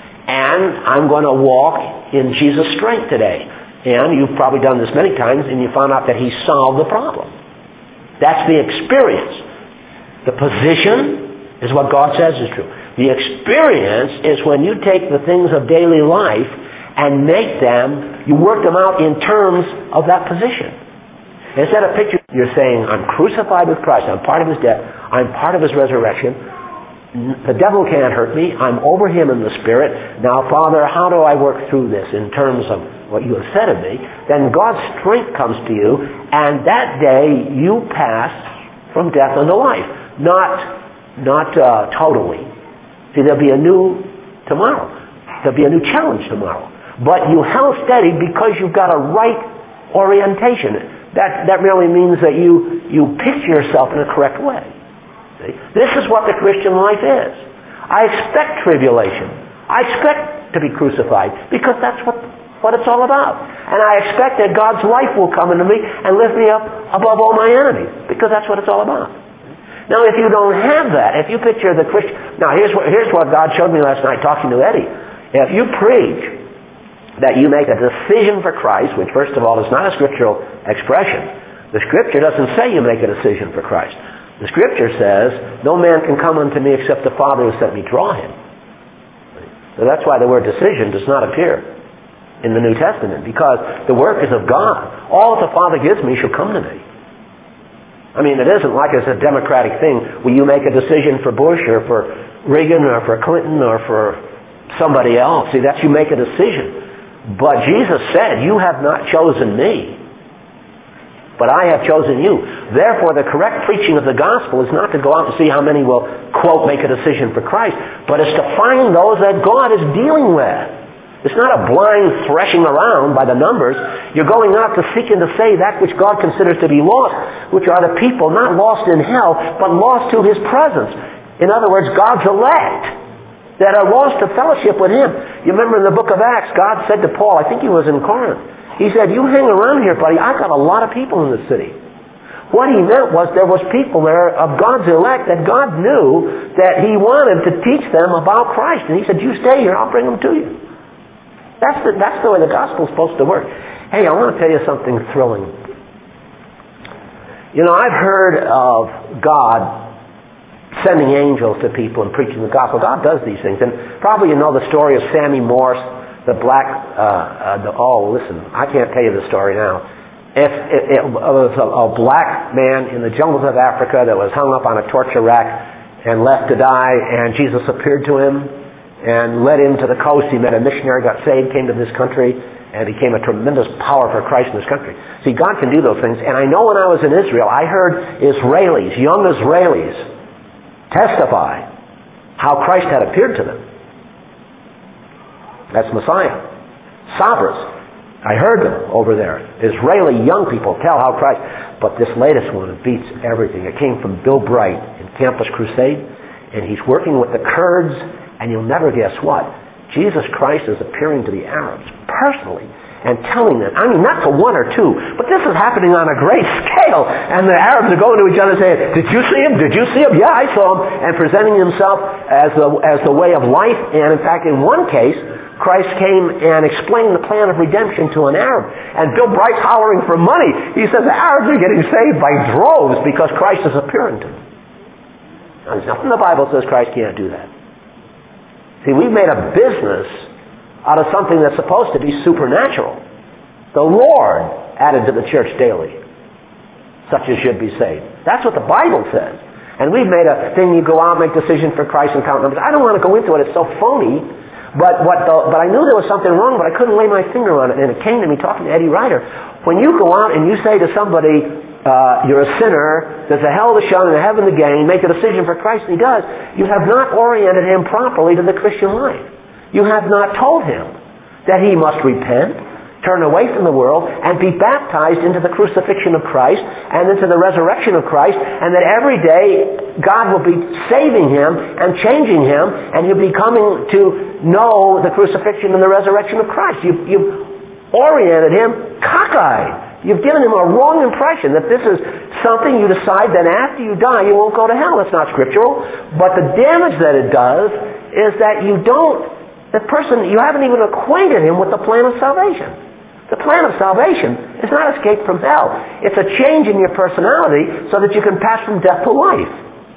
And I'm going to walk in Jesus' strength today. And you've probably done this many times, and you found out that He solved the problem. That's the experience. The position is what God says is true. The experience is when you take the things of daily life and make them, you work them out in terms of that position. Instead of picture, you're saying, I'm crucified with Christ. I'm part of His death. I'm part of His resurrection. The devil can't hurt me. I'm over him in the Spirit. Now, Father, how do I work through this in terms of what you have said of me? Then God's strength comes to you, and that day you pass from death unto life. Not, not uh, totally. See, there'll be a new tomorrow. There'll be a new challenge tomorrow. But you held steady because you've got a right orientation. That, that merely means that you, you picture yourself in a correct way. See? This is what the Christian life is. I expect tribulation. I expect to be crucified because that's what, what it's all about. And I expect that God's life will come into me and lift me up above all my enemies because that's what it's all about. Now, if you don't have that, if you picture the Christian... Now, here's what, here's what God showed me last night talking to Eddie. If you preach that you make a decision for Christ, which, first of all, is not a scriptural expression. The Scripture doesn't say you make a decision for Christ. The Scripture says, no man can come unto me except the Father who sent me draw him. So that's why the word decision does not appear in the New Testament, because the work is of God. All that the Father gives me shall come to me. I mean, it isn't like it's a democratic thing where you make a decision for Bush or for Reagan or for Clinton or for somebody else. See, that's you make a decision. But Jesus said, you have not chosen me, but I have chosen you. Therefore, the correct preaching of the gospel is not to go out and see how many will, quote, make a decision for Christ, but it's to find those that God is dealing with. It's not a blind threshing around by the numbers. You're going out to seek and to save that which God considers to be lost, which are the people not lost in hell, but lost to His presence. In other words, God's elect that are lost to fellowship with Him. You remember in the book of Acts, God said to Paul, I think he was in Corinth, He said, you hang around here, buddy. I've got a lot of people in the city. What he meant was there was people there of God's elect that God knew that He wanted to teach them about Christ. And He said, you stay here, I'll bring them to you. That's the, that's the way the gospel's supposed to work. Hey, I want to tell you something thrilling. You know, I've heard of God sending angels to people and preaching the gospel. God does these things. And probably you know the story of Sammy Morse, the black, uh, uh, the, oh, listen, I can't tell you the story now. If, it, it was a, a black man in the jungles of Africa that was hung up on a torture rack and left to die, and Jesus appeared to him and led him to the coast. He met a missionary, got saved, came to this country, and became a tremendous power for Christ in this country. See, God can do those things. And I know when I was in Israel, I heard Israelis, young Israelis, testify how Christ had appeared to them. That's Messiah. Sabras. I heard them over there. Israeli young people tell how Christ... But this latest one beats everything. It came from Bill Bright in Campus Crusade, and he's working with the Kurds, and you'll never guess what. Jesus Christ is appearing to the Arabs personally and telling them, I mean, not to one or two, but this is happening on a great scale. And the Arabs are going to each other saying, did you see him? Did you see him? Yeah, I saw him. And presenting himself as the, as the way of life. And in fact, in one case, Christ came and explained the plan of redemption to an Arab. And Bill Bright's hollering for money. He said the Arabs are getting saved by droves because Christ is appearing to them. Now, there's nothing in the Bible that says Christ can't do that. See, we've made a business out of something that's supposed to be supernatural. The Lord added to the church daily such as should be saved. That's what the Bible says. And we've made a thing, you go out, make decision for Christ and count numbers. I don't want to go into it. It's so phony. But what the, but I knew there was something wrong, but I couldn't lay my finger on it. And it came to me talking to Eddie Ryder. When you go out and you say to somebody, uh, you're a sinner, there's a hell to shun and a heaven to gain, make a decision for Christ, and he does, you have not oriented him properly to the Christian life. You have not told him that he must repent, turn away from the world, and be baptized into the crucifixion of Christ and into the resurrection of Christ, and that every day God will be saving him and changing him, and he'll be coming to know the crucifixion and the resurrection of Christ. You've, you've oriented him cockeyed. You've given him a wrong impression that this is something you decide that after you die you won't go to hell. That's not scriptural. But the damage that it does is that you don't, the person, you haven't even acquainted him with the plan of salvation. The plan of salvation is not escape from hell. It's a change in your personality so that you can pass from death to life.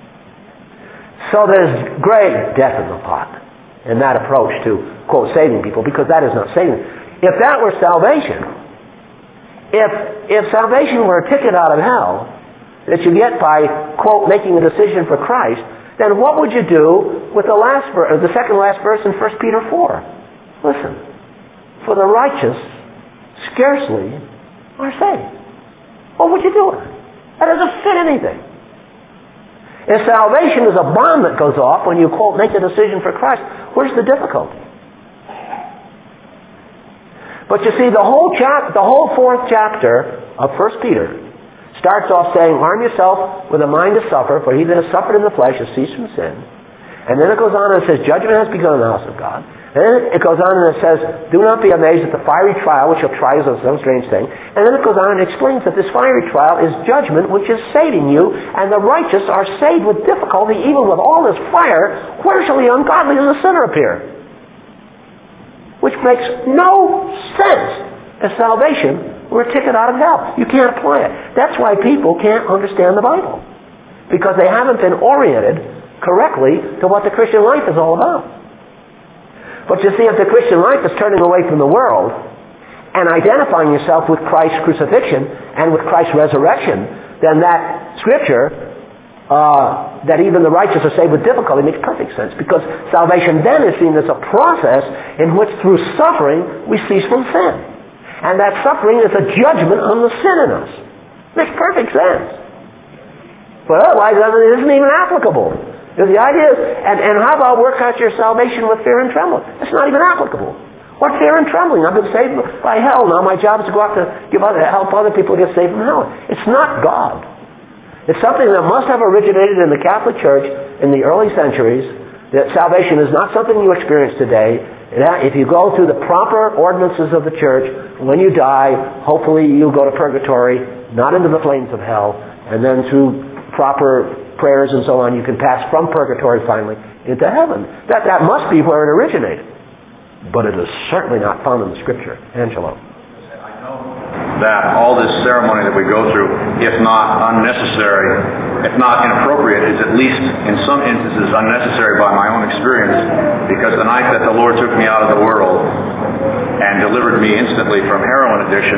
So there's great death in the pot in that approach to, quote, saving people, because that is not saving. If that were salvation, if if salvation were a ticket out of hell that you get by, quote, making a decision for Christ, then what would you do with the last verse, the second last verse in First Peter four? Listen, for the righteous scarcely are saved. What would you do with it? That doesn't fit anything. If salvation is a bomb that goes off when you, quote, make a decision for Christ, where's the difficulty? But you see, the whole chap, the whole fourth chapter of First Peter starts off saying, arm yourself with a mind to suffer, for he that has suffered in the flesh has ceased from sin. And then it goes on and says, judgment has begun in the house of God. then it goes on and it says, do not be amazed at the fiery trial, which will try you as some strange thing. And then it goes on and explains that this fiery trial is judgment, which is saving you, and the righteous are saved with difficulty, even with all this fire. Where shall the ungodly and the sinner appear? Which makes no sense as salvation were a ticket out of hell. You can't apply it. That's why people can't understand the Bible. Because they haven't been oriented correctly to what the Christian life is all about. But you see, if the Christian life is turning away from the world and identifying yourself with Christ's crucifixion and with Christ's resurrection, then that scripture, uh, that even the righteous are saved with difficulty, makes perfect sense. Because salvation then is seen as a process in which through suffering we cease from sin. And that suffering is a judgment on the sin in us. Makes perfect sense. But otherwise, it isn't even applicable. Because the idea is, and, and how about work out your salvation with fear and trembling? It's not even applicable. What fear and trembling? I've been saved by hell. Now my job is to go out to give other, help other people get saved from hell. It's not God. It's something that must have originated in the Catholic Church in the early centuries. That salvation is not something you experience today. If you go through the proper ordinances of the church, when you die, hopefully you'll go to purgatory, not into the flames of hell, and then through proper prayers and so on, you can pass from purgatory finally into heaven. That that must be where it originated. But it is certainly not found in the Scripture. Angelo. I know that all this ceremony that we go through, if not unnecessary, if not inappropriate, is at least in some instances unnecessary by my own experience, because the night that the Lord took me out of the world and delivered me instantly from heroin addiction,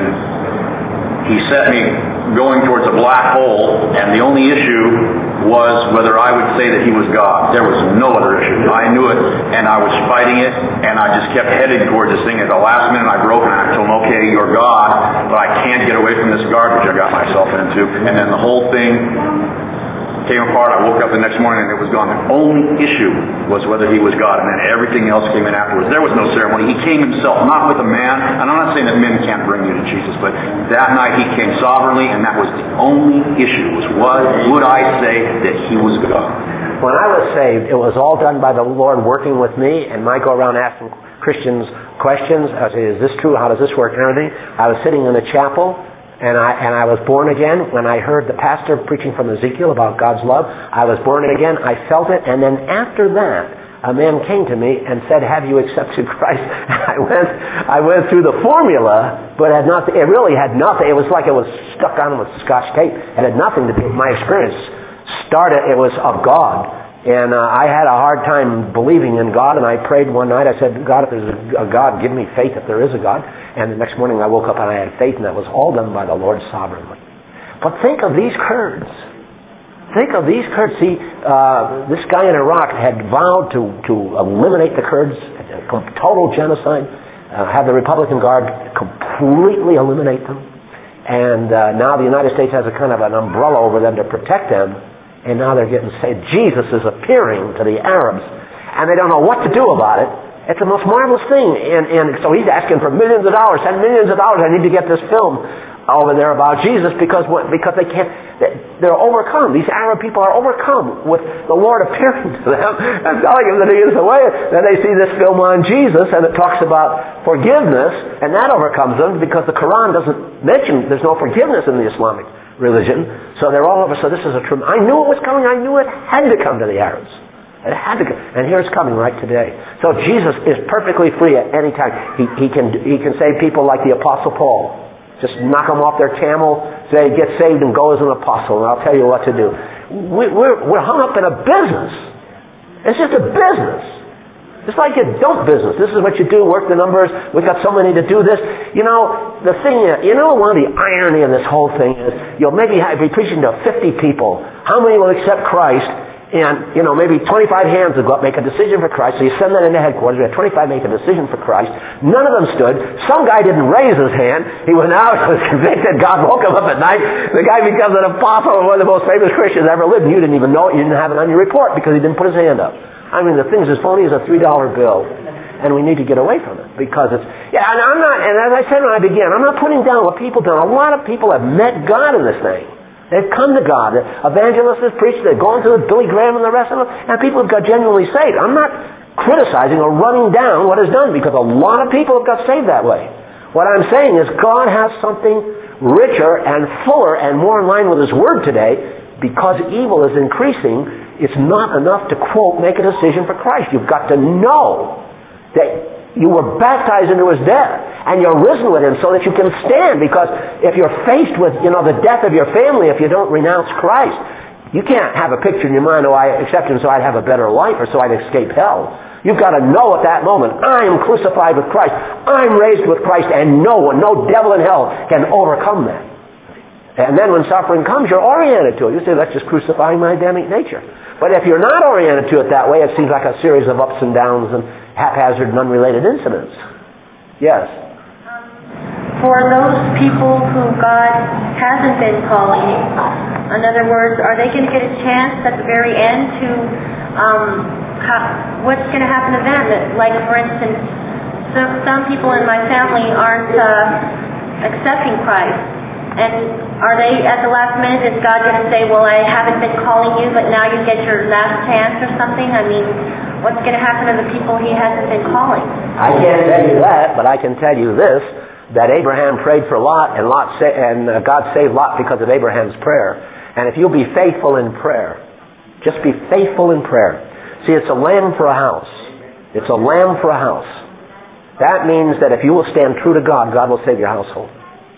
He set me going towards a black hole, and the only issue was whether I would say that He was God. There was no other issue. I knew it, and I was fighting it, and I just kept heading towards this thing. At the last minute, I broke, and I told Him, okay, you're God, but I can't get away from this garbage I got myself into. And then the whole thing came apart. I woke up the next morning and it was gone. The only issue was whether He was God, and then everything else came in afterwards. There was no ceremony. He came Himself, not with a man. And I'm not saying that men can't bring you to Jesus, but that night He came sovereignly, and that was the only issue, was what would I say that He was God. When I was saved, it was all done by the Lord working with me, and I go around asking Christians questions. I say, is this true? How does this work? And everything. I was sitting in a chapel, And I and I was born again when I heard the pastor preaching from Ezekiel about God's love. I was born again. I felt it. And then after that, a man came to me and said, have you accepted Christ? I went I went through the formula, but it had nothing. It really had nothing. It was like it was stuck on with Scotch tape. It had nothing to do with my experience. Started, it was of God. And uh, I had a hard time believing in God, and I prayed one night. I said, God, if there's a God, give me faith if there is a God. And the next morning I woke up and I had faith, and that was all done by the Lord sovereignly. But think of these Kurds. Think of these Kurds. See, uh, this guy in Iraq had vowed to, to eliminate the Kurds, total genocide, uh, have the Republican Guard completely eliminate them. And uh, now the United States has a kind of an umbrella over them to protect them. And now they're getting saved. Jesus is appearing to the Arabs, and they don't know what to do about it. It's the most marvelous thing. And, and so he's asking for millions of dollars, send millions of dollars. I need to get this film over there about Jesus because because they can't. They're overcome. These Arab people are overcome with the Lord appearing to them and telling them that He is the way. Then they see this film on Jesus, and it talks about forgiveness, and that overcomes them because the Quran doesn't mention there's no forgiveness in the Islamic religion. So they're all over. So this is a true. I knew it was coming. I knew it had to come to the Arabs. It had to come. And here it's coming right today. So Jesus is perfectly free at any time. He, he can he can save people like the Apostle Paul. Just knock them off their camel, say, get saved and go as an apostle, and I'll tell you what to do. We, we're, we're hung up in a business. It's just a business. It's like a dope business. This is what you do, work the numbers. We've got so many to do this. You know, the thing is, you know, one of the irony of this whole thing is, you'll maybe have, be preaching to fifty people. How many will accept Christ? And, you know, maybe twenty-five hands will go up, make a decision for Christ. So you send that into headquarters. We had twenty-five make a decision for Christ. None of them stood. Some guy didn't raise his hand. He went out, was convicted. God woke him up at night. The guy becomes an apostle and one of the most famous Christians ever lived. And you didn't even know it. You didn't have it on your report because he didn't put his hand up. I mean, the thing's as phony as a three dollar bill. And we need to get away from it because it's, yeah, and I'm not, and as I said when I began, I'm not putting down what people do. A lot of people have met God in this thing. They've come to God. Evangelists have preached. They've gone to Billy Graham and the rest of them. And people have got genuinely saved. I'm not criticizing or running down what is done, because a lot of people have got saved that way. What I'm saying is God has something richer and fuller and more in line with His Word today. Because evil is increasing, it's not enough to, quote, make a decision for Christ. You've got to know that you were baptized into His death and you're risen with Him so that you can stand. Because if you're faced with, you know, the death of your family, if you don't renounce Christ, you can't have a picture in your mind, oh, I accept Him so I'd have a better life or so I'd escape hell. You've got to know at that moment, I am crucified with Christ. I'm raised with Christ, and no one, no devil in hell can overcome that. And then when suffering comes, you're oriented to it. You say, that's just crucifying my Adamic nature. But if you're not oriented to it that way, it seems like a series of ups and downs and haphazard and unrelated incidents. Yes? For those people who God hasn't been calling, in other words, are they going to get a chance at the very end to, um, how, what's going to happen to them? Like, for instance, some, some people in my family aren't uh, accepting Christ. And are they, at the last minute, is God going to say, well, I haven't been calling you, but now you get your last chance or something? I mean, what's going to happen to the people He hasn't been calling? I can't tell you that, but I can tell you this, that Abraham prayed for Lot, and Lot sa- and uh, God saved Lot because of Abraham's prayer. And if you'll be faithful in prayer, just be faithful in prayer. See, it's a lamb for a house. It's a lamb for a house. That means that if you will stand true to God, God will save your household.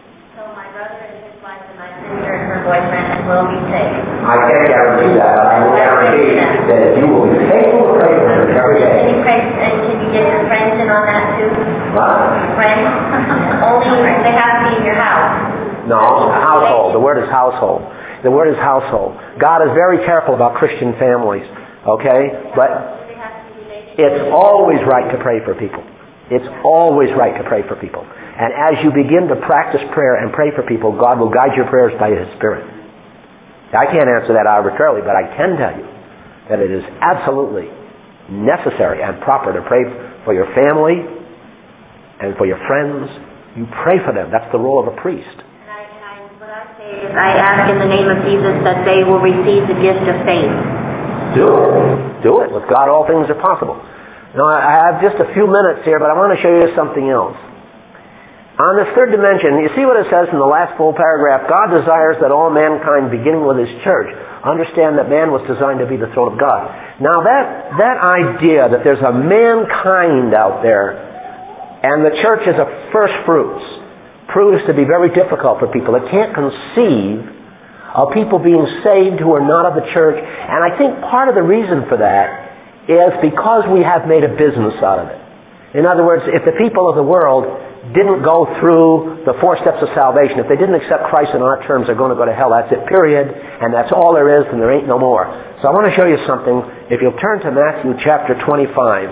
Her boyfriend will be saved. I can't guarantee that, but I will guarantee that if you will be faithful to pray for him every day. Can you pray, and can you get your friends in on that too? What? Friends? Only they have to be in your house. No, household. The word is household. The word is household. God is very careful about Christian families, okay? But it's always right to pray for people. It's always right to pray for people. And as you begin to practice prayer and pray for people, God will guide your prayers by His Spirit. I can't answer that arbitrarily, but I can tell you that it is absolutely necessary and proper to pray for your family and for your friends. You pray for them. That's the role of a priest. And I, and I, what I say is, I ask in the name of Jesus that they will receive the gift of faith. Do it. Do it. With God, all things are possible. Now, I have just a few minutes here, but I want to show you something else. On this third dimension, you see what it says in the last full paragraph? God desires that all mankind, beginning with His church, understand that man was designed to be the throne of God. Now that, that idea that there's a mankind out there, and the church is a first fruits, proves to be very difficult for people. They can't conceive of people being saved who are not of the church. And I think part of the reason for that is because we have made a business out of it. In other words, if the people of the world didn't go through the four steps of salvation, if they didn't accept Christ in our terms, they're going to go to hell. That's it, period. And that's all there is, and there ain't no more. So I want to show you something. If you'll turn to Matthew chapter twenty-five.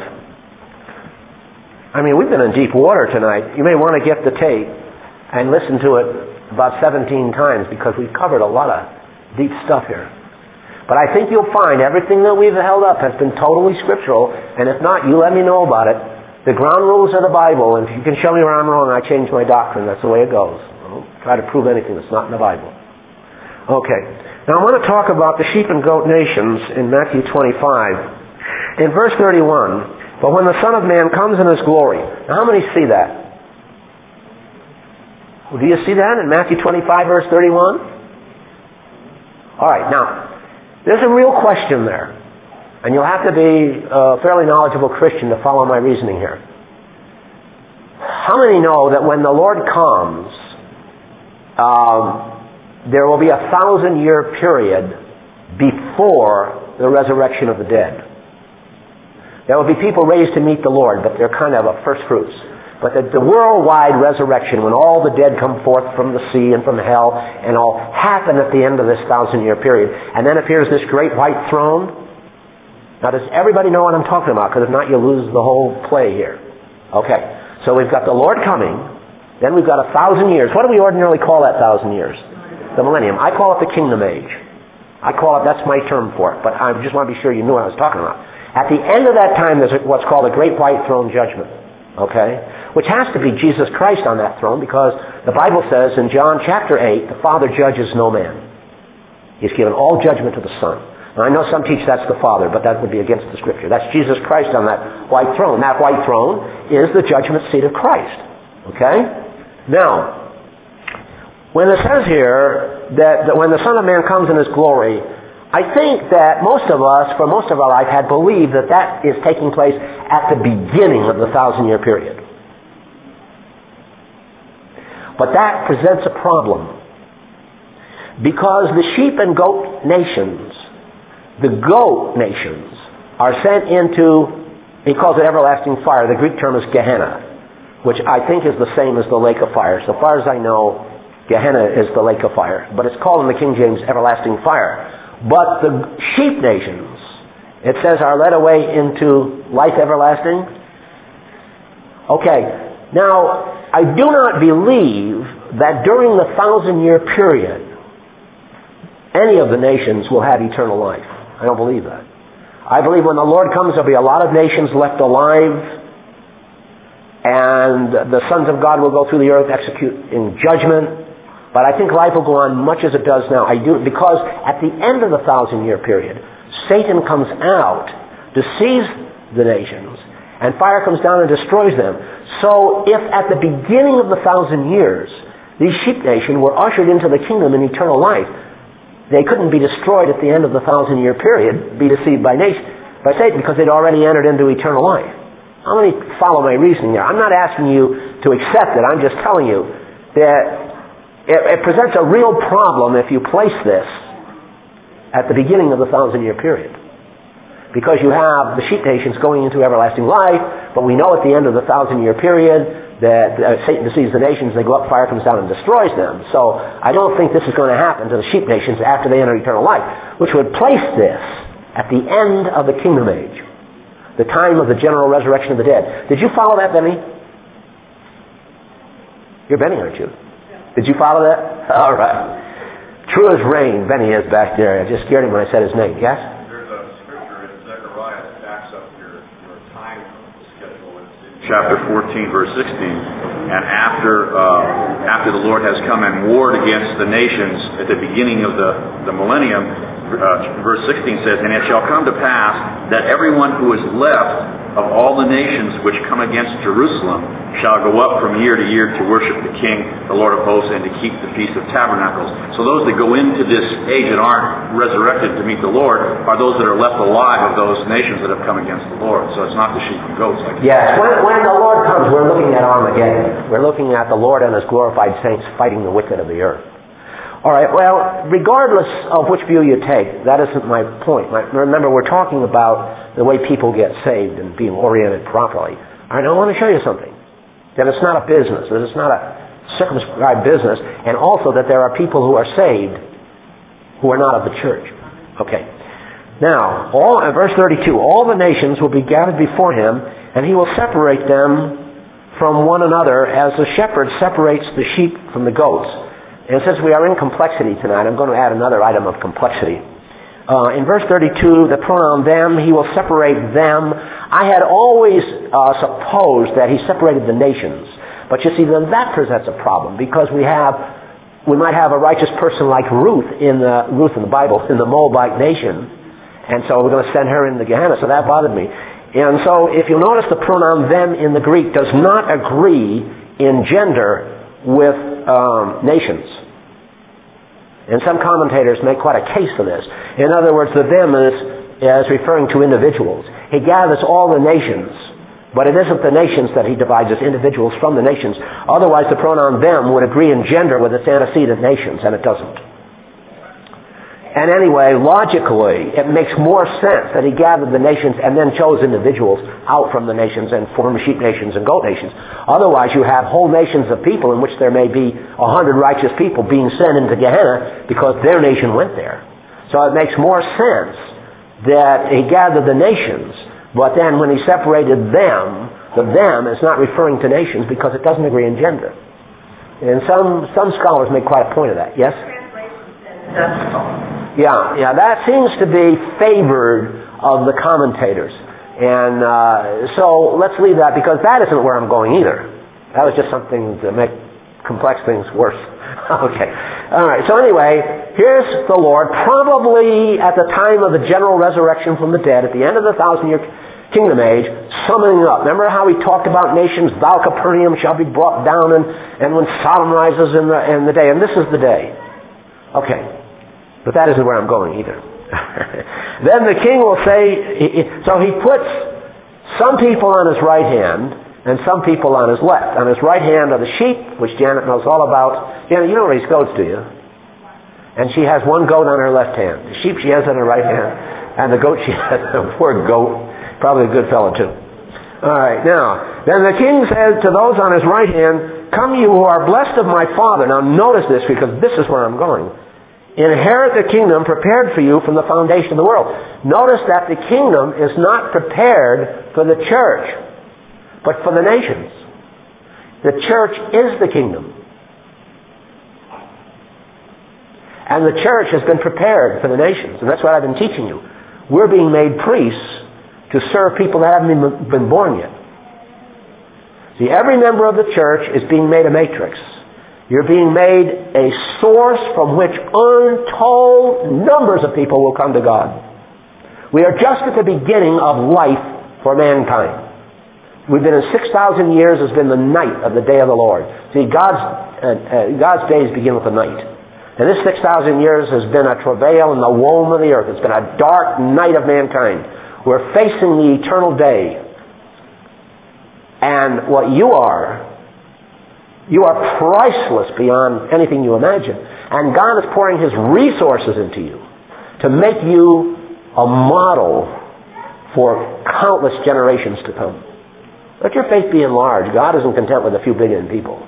I mean, we've been in deep water tonight. You may want to get the tape and listen to it about seventeen times, because we've covered a lot of deep stuff here. But I think you'll find everything that we've held up has been totally scriptural, and if not, you let me know about it. The ground rules of the Bible, and if you can show me where I'm wrong, I change my doctrine. That's the way it goes. I don't try to prove anything that's not in the Bible. Okay. Now I want to talk about the sheep and goat nations in Matthew twenty-five. In verse thirty-one, but when the Son of Man comes in His glory. Now how many see that? Well, do you see that in Matthew twenty-five, verse thirty-one? All right. Now, there's a real question there. And you'll have to be a fairly knowledgeable Christian to follow my reasoning here. How many know that when the Lord comes, um, there will be a thousand year period before the resurrection of the dead? There will be people raised to meet the Lord, but they're kind of a first fruits. But the, the worldwide resurrection, when all the dead come forth from the sea and from hell and all, happen at the end of this thousand year period. And then appears this great white throne. Now, does everybody know what I'm talking about? Because if not, you'll lose the whole play here. Okay. So we've got the Lord coming. Then we've got a thousand years. What do we ordinarily call that thousand years? The millennium. I call it the kingdom age. I call it, that's my term for it. But I just want to be sure you knew what I was talking about. At the end of that time, there's what's called a great white throne judgment. Okay? Which has to be Jesus Christ on that throne, because the Bible says in John chapter eight, the Father judges no man. He's given all judgment to the Son. And I know some teach that's the Father, but that would be against the Scripture. That's Jesus Christ on that white throne. That white throne is the judgment seat of Christ. Okay? Now, when it says here that, that when the Son of Man comes in His glory, I think that most of us, for most of our life, had believed that that is taking place at the beginning of the thousand-year period. But that presents a problem. Because the sheep and goat nations, the goat nations, are sent into, he calls it everlasting fire. The Greek term is Gehenna, which I think is the same as the lake of fire. So far as I know, Gehenna is the lake of fire. But it's called in the King James everlasting fire. But the sheep nations, it says, are led away into life everlasting. Okay, now, I do not believe that during the thousand-year period, any of the nations will have eternal life. I don't believe that. I believe when the Lord comes, there'll be a lot of nations left alive, and the sons of God will go through the earth, execute in judgment. But I think life will go on much as it does now. I do, because at the end of the thousand-year period, Satan comes out, deceives the nations, and fire comes down and destroys them. So if at the beginning of the thousand years, these sheep nations were ushered into the kingdom in eternal life, they couldn't be destroyed at the end of the thousand-year period, be deceived by nation, by Satan, because they'd already entered into eternal life. How many follow my reasoning there? I'm not asking you to accept it. I'm just telling you that it, it presents a real problem if you place this at the beginning of the thousand-year period. Because you have the sheep nations going into everlasting life, but we know at the end of the thousand-year period that uh, Satan deceives the nations, they go up, fire comes down and destroys them. So I don't think this is going to happen to the sheep nations after they enter eternal life, which would place this at the end of the kingdom age, the time of the general resurrection of the dead. Did you follow that, Benny? You're Benny, aren't you? Did you follow that? All right. True as rain, Benny is back there. I just scared him when I said his name. Yes? There's a scripture in Zechariah that backs up your, your time schedule. It's in chapter fourteen, verse sixteen. And after uh, after the Lord has come and warred against the nations at the beginning of the, the millennium, uh, verse sixteen says, "And it shall come to pass that everyone who is left of all the nations which come against Jerusalem shall go up from year to year to worship the King, the Lord of hosts, and to keep the Feast of Tabernacles." So those that go into this age and aren't resurrected to meet the Lord are those that are left alive of those nations that have come against the Lord. So it's not the sheep and goats. Like yes, when, when the Lord comes, we're looking at Armageddon. We're looking at the Lord and His glorified saints fighting the wicked of the earth. All right, well, regardless of which view you take, that isn't my point. My, remember, we're talking about the way people get saved and being oriented properly. All right, I want to show you something. That it's not a business, that it's not a circumscribed business, and also that there are people who are saved who are not of the church. Okay. Now, all, uh, verse thirty-two, all the nations will be gathered before Him, and He will separate them from one another as the shepherd separates the sheep from the goats. And since we are in complexity tonight, I'm going to add another item of complexity. Uh, in verse thirty-two, the pronoun them, He will separate them. I had always uh, supposed that He separated the nations. But you see, then that presents a problem, because we have, we might have a righteous person like Ruth in the, Ruth in the Bible, in the Moabite nation. And so we're going to send her in the Gehenna. So that bothered me. And so if you notice, the pronoun them in the Greek does not agree in gender with um, nations. And some commentators make quite a case for this. In other words, the them is, is referring to individuals. He gathers all the nations, but it isn't the nations that He divides as individuals from the nations. Otherwise, the pronoun them would agree in gender with its antecedent nations, and it doesn't. And anyway, logically, it makes more sense that He gathered the nations and then chose individuals out from the nations and formed sheep nations and goat nations. Otherwise, you have whole nations of people in which there may be a hundred righteous people being sent into Gehenna because their nation went there. So it makes more sense that He gathered the nations, but then when He separated them, the them is not referring to nations because it doesn't agree in gender. And some, some scholars make quite a point of that. Yes? Yeah, yeah, that seems to be favored of the commentators. And uh, so let's leave that, because that isn't where I'm going either. That was just something to make complex things worse. Okay. All right. So anyway, here's the Lord, probably at the time of the general resurrection from the dead, at the end of the thousand-year kingdom age, summoning up. Remember how he talked about nations, thou Capernaum shall be brought down, and, and when Sodom rises in the, in the day. And this is the day. Okay. But that isn't where I'm going either. Then the king will say, so he puts some people on his right hand, and some people on his left. On his right hand are the sheep, which Janet knows all about. Janet, you know raise goats, do you? And she has one goat on her left hand. The sheep she has on her right hand, and the goat she has, the poor goat, probably a good fellow too. All right, now, then the king says to those on his right hand, come you who are blessed of my Father. Now notice this, because this is where I'm going. Inherit the kingdom prepared for you from the foundation of the world. Notice that the kingdom is not prepared for the church, but for the nations. The church is the kingdom. And the church has been prepared for the nations. And that's what I've been teaching you. We're being made priests to serve people that haven't been born yet. See, every member of the church is being made a matrix. You're being made a source from which untold numbers of people will come to God. We are just at the beginning of life for mankind. We've been in six thousand years has been the night of the day of the Lord. See, God's, uh, uh, God's days begin with the night. And this six thousand years has been a travail in the womb of the earth. It's been a dark night of mankind. We're facing the eternal day. And what you are, you are priceless beyond anything you imagine. And God is pouring His resources into you to make you a model for countless generations to come. Let your faith be enlarged. God isn't content with a few billion people.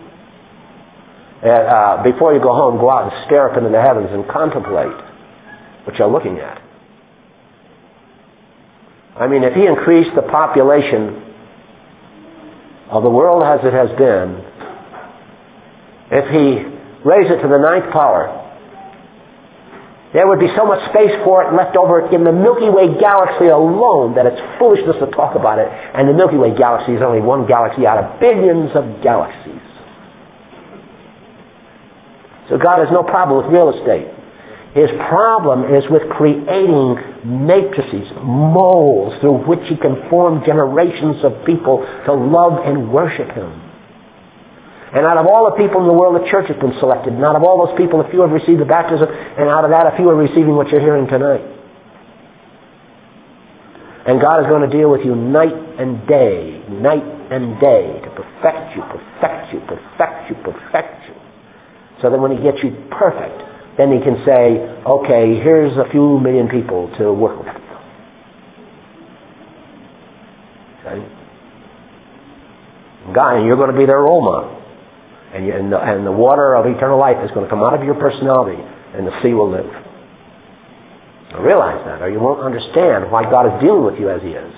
Uh, before you go home, go out and stare up into the heavens and contemplate what you're looking at. I mean, if He increased the population of the world as it has been, if He raised it to the ninth power, there would be so much space for it left over in the Milky Way galaxy alone that it's foolishness to talk about it. And the Milky Way galaxy is only one galaxy out of billions of galaxies. So God has no problem with real estate. His problem is with creating matrices, molds through which He can form generations of people to love and worship Him. And out of all the people in the world, the church has been selected. And out of all those people, a few have received the baptism. And out of that, a few are receiving what you're hearing tonight. And God is going to deal with you night and day, night and day, to perfect you, perfect you, perfect you, perfect you. So that when He gets you perfect, then He can say, okay, here's a few million people to work with. Okay? God, and you're going to be their role model. And, you, and, the, and the water of eternal life is going to come out of your personality, and the sea will live. Now realize that, or you won't understand why God is dealing with you as He is.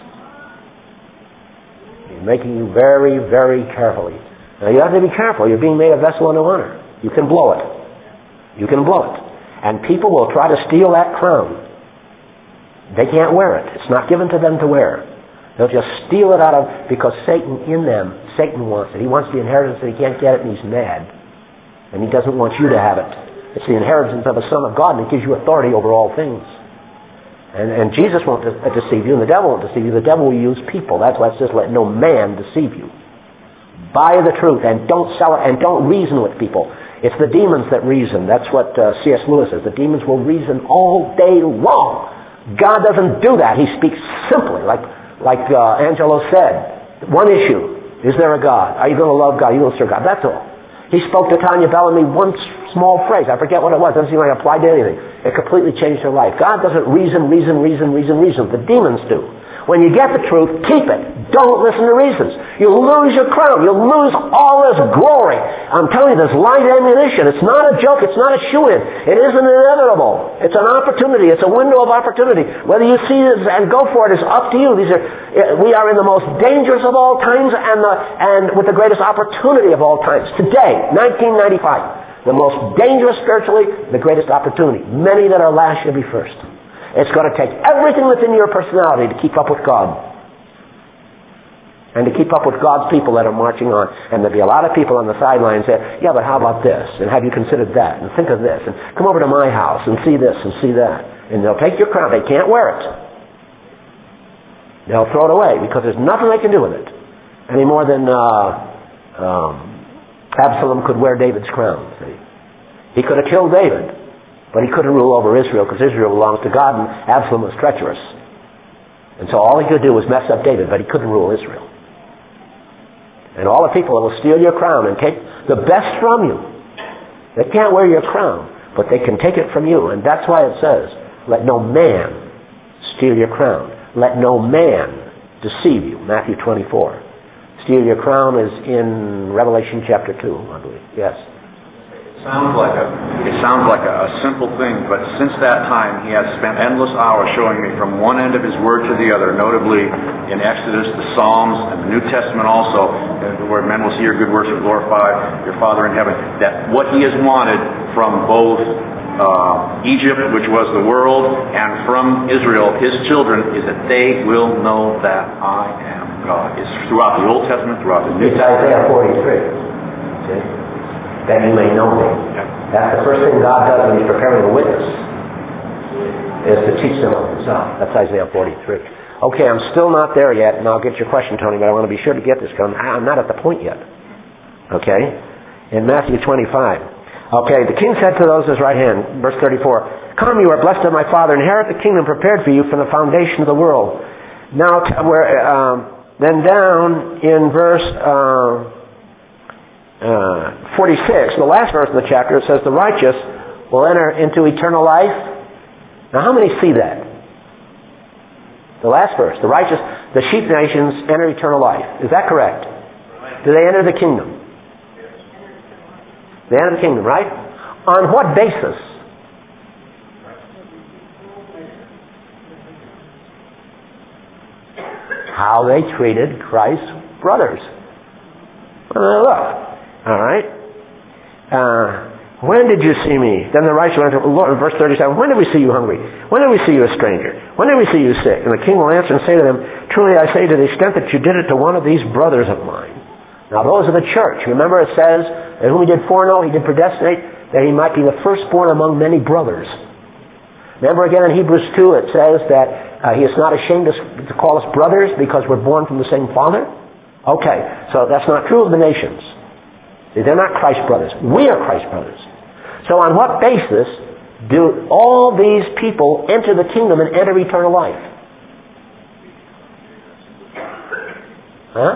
He's making you very, very carefully. Now you have to be careful. You're being made a vessel unto honor. You can blow it. You can blow it. And people will try to steal that crown. They can't wear it. It's not given to them to wear. They'll just steal it out of, because Satan in them, Satan wants it. He wants the inheritance and he can't get it and he's mad. And he doesn't want you to have it. It's the inheritance of the Son of God and it gives you authority over all things. And, and Jesus won't de- deceive you and the devil won't deceive you. The devil will use people. That's why it says, let no man deceive you. Buy the truth and don't sell it and don't reason with people. It's the demons that reason. That's what uh, C S Lewis says. The demons will reason all day long. God doesn't do that. He speaks simply, like like uh, Angelo said. One issue. Is there a God? Are you going to love God? Are you going to serve God? That's all. He spoke to Tanya Bellamy one small phrase. I forget what it was. It doesn't seem like it applied to anything. It completely changed her life. God doesn't reason, reason, reason, reason, reason. The demons do. When you get the truth, keep it. Don't listen to reasons. You'll lose your crown. You'll lose all this glory. I'm telling you, this light ammunition. It's not a joke. It's not a shoe-in. It isn't inevitable. It's an opportunity. It's a window of opportunity. Whether you see it and go for it is up to you. These are, we are in the most dangerous of all times and, the, and with the greatest opportunity of all times. Today, nineteen ninety-five, the most dangerous spiritually, the greatest opportunity. Many that are last shall be first. It's going to take everything within your personality to keep up with God. and to keep up with God's people that are marching on. And there'll be a lot of people on the sidelines saying, yeah, but how about this? And have you considered that? And think of this. And come over to my house and see this and see that. And they'll take your crown. They can't wear it. They'll throw it away because there's nothing they can do with it. Any more than uh, um, Absalom could wear David's crown. See? He could have killed David, but he couldn't rule over Israel because Israel belongs to God and Absalom was treacherous. And so all he could do was mess up David, but he couldn't rule Israel. And all the people will steal your crown and take the best from you. They can't wear your crown, but they can take it from you. And that's why it says, let no man steal your crown. Let no man deceive you. Matthew twenty-four. Steal your crown is in Revelation chapter two, I believe. Yes. Sounds like a, it sounds like a, a simple thing, but since that time he has spent endless hours showing me from one end of his word to the other, notably in Exodus, the Psalms, and the New Testament also, where men will see your good works and glorify your Father in heaven, that what he has wanted from both uh, Egypt, which was the world, and from Israel, his children, is that they will know that I am God. It's throughout the Old Testament, throughout the New It's Testament. Isaiah forty-three. See? That you may know me. That's the first thing God does when he's preparing a witness, is to teach them of himself. That's Isaiah forty-three. Okay, I'm still not there yet, and I'll get your question, Tony, but I want to be sure to get this, because I'm not at the point yet. Okay? In Matthew twenty-five. Okay, the king said to those at his right hand, verse thirty-four, come, you are blessed of my Father, inherit the kingdom prepared for you from the foundation of the world. Now, we're, um, then down in verse... Uh, Uh, forty-six, the last verse of the chapter, it says, the righteous will enter into eternal life. Now, how many see that? The last verse, the righteous, the sheep nations enter eternal life. Is that correct? Do they enter the kingdom? They enter the kingdom, right? On what basis? How they treated Christ's brothers. Well, look. All right. Uh, when did you see me? Then the righteous will answer, Lord, verse thirty-seven, when did we see you hungry? When did we see you a stranger? When did we see you sick? And the king will answer and say to them, truly I say, to the extent that you did it to one of these brothers of mine. Now those are the church. Remember it says, that whom he did foreknow, he did predestinate, that he might be the firstborn among many brothers. Remember again in Hebrews two, it says that uh, he is not ashamed to, to call us brothers because we're born from the same father? Okay, so that's not true of the nations. See, they're not Christ's brothers. We are Christ's brothers. So on what basis do all these people enter the kingdom and enter eternal life? Huh?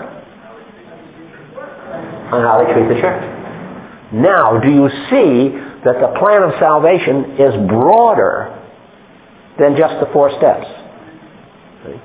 On how they treat the church. Now, do you see that the plan of salvation is broader than just the four steps? See?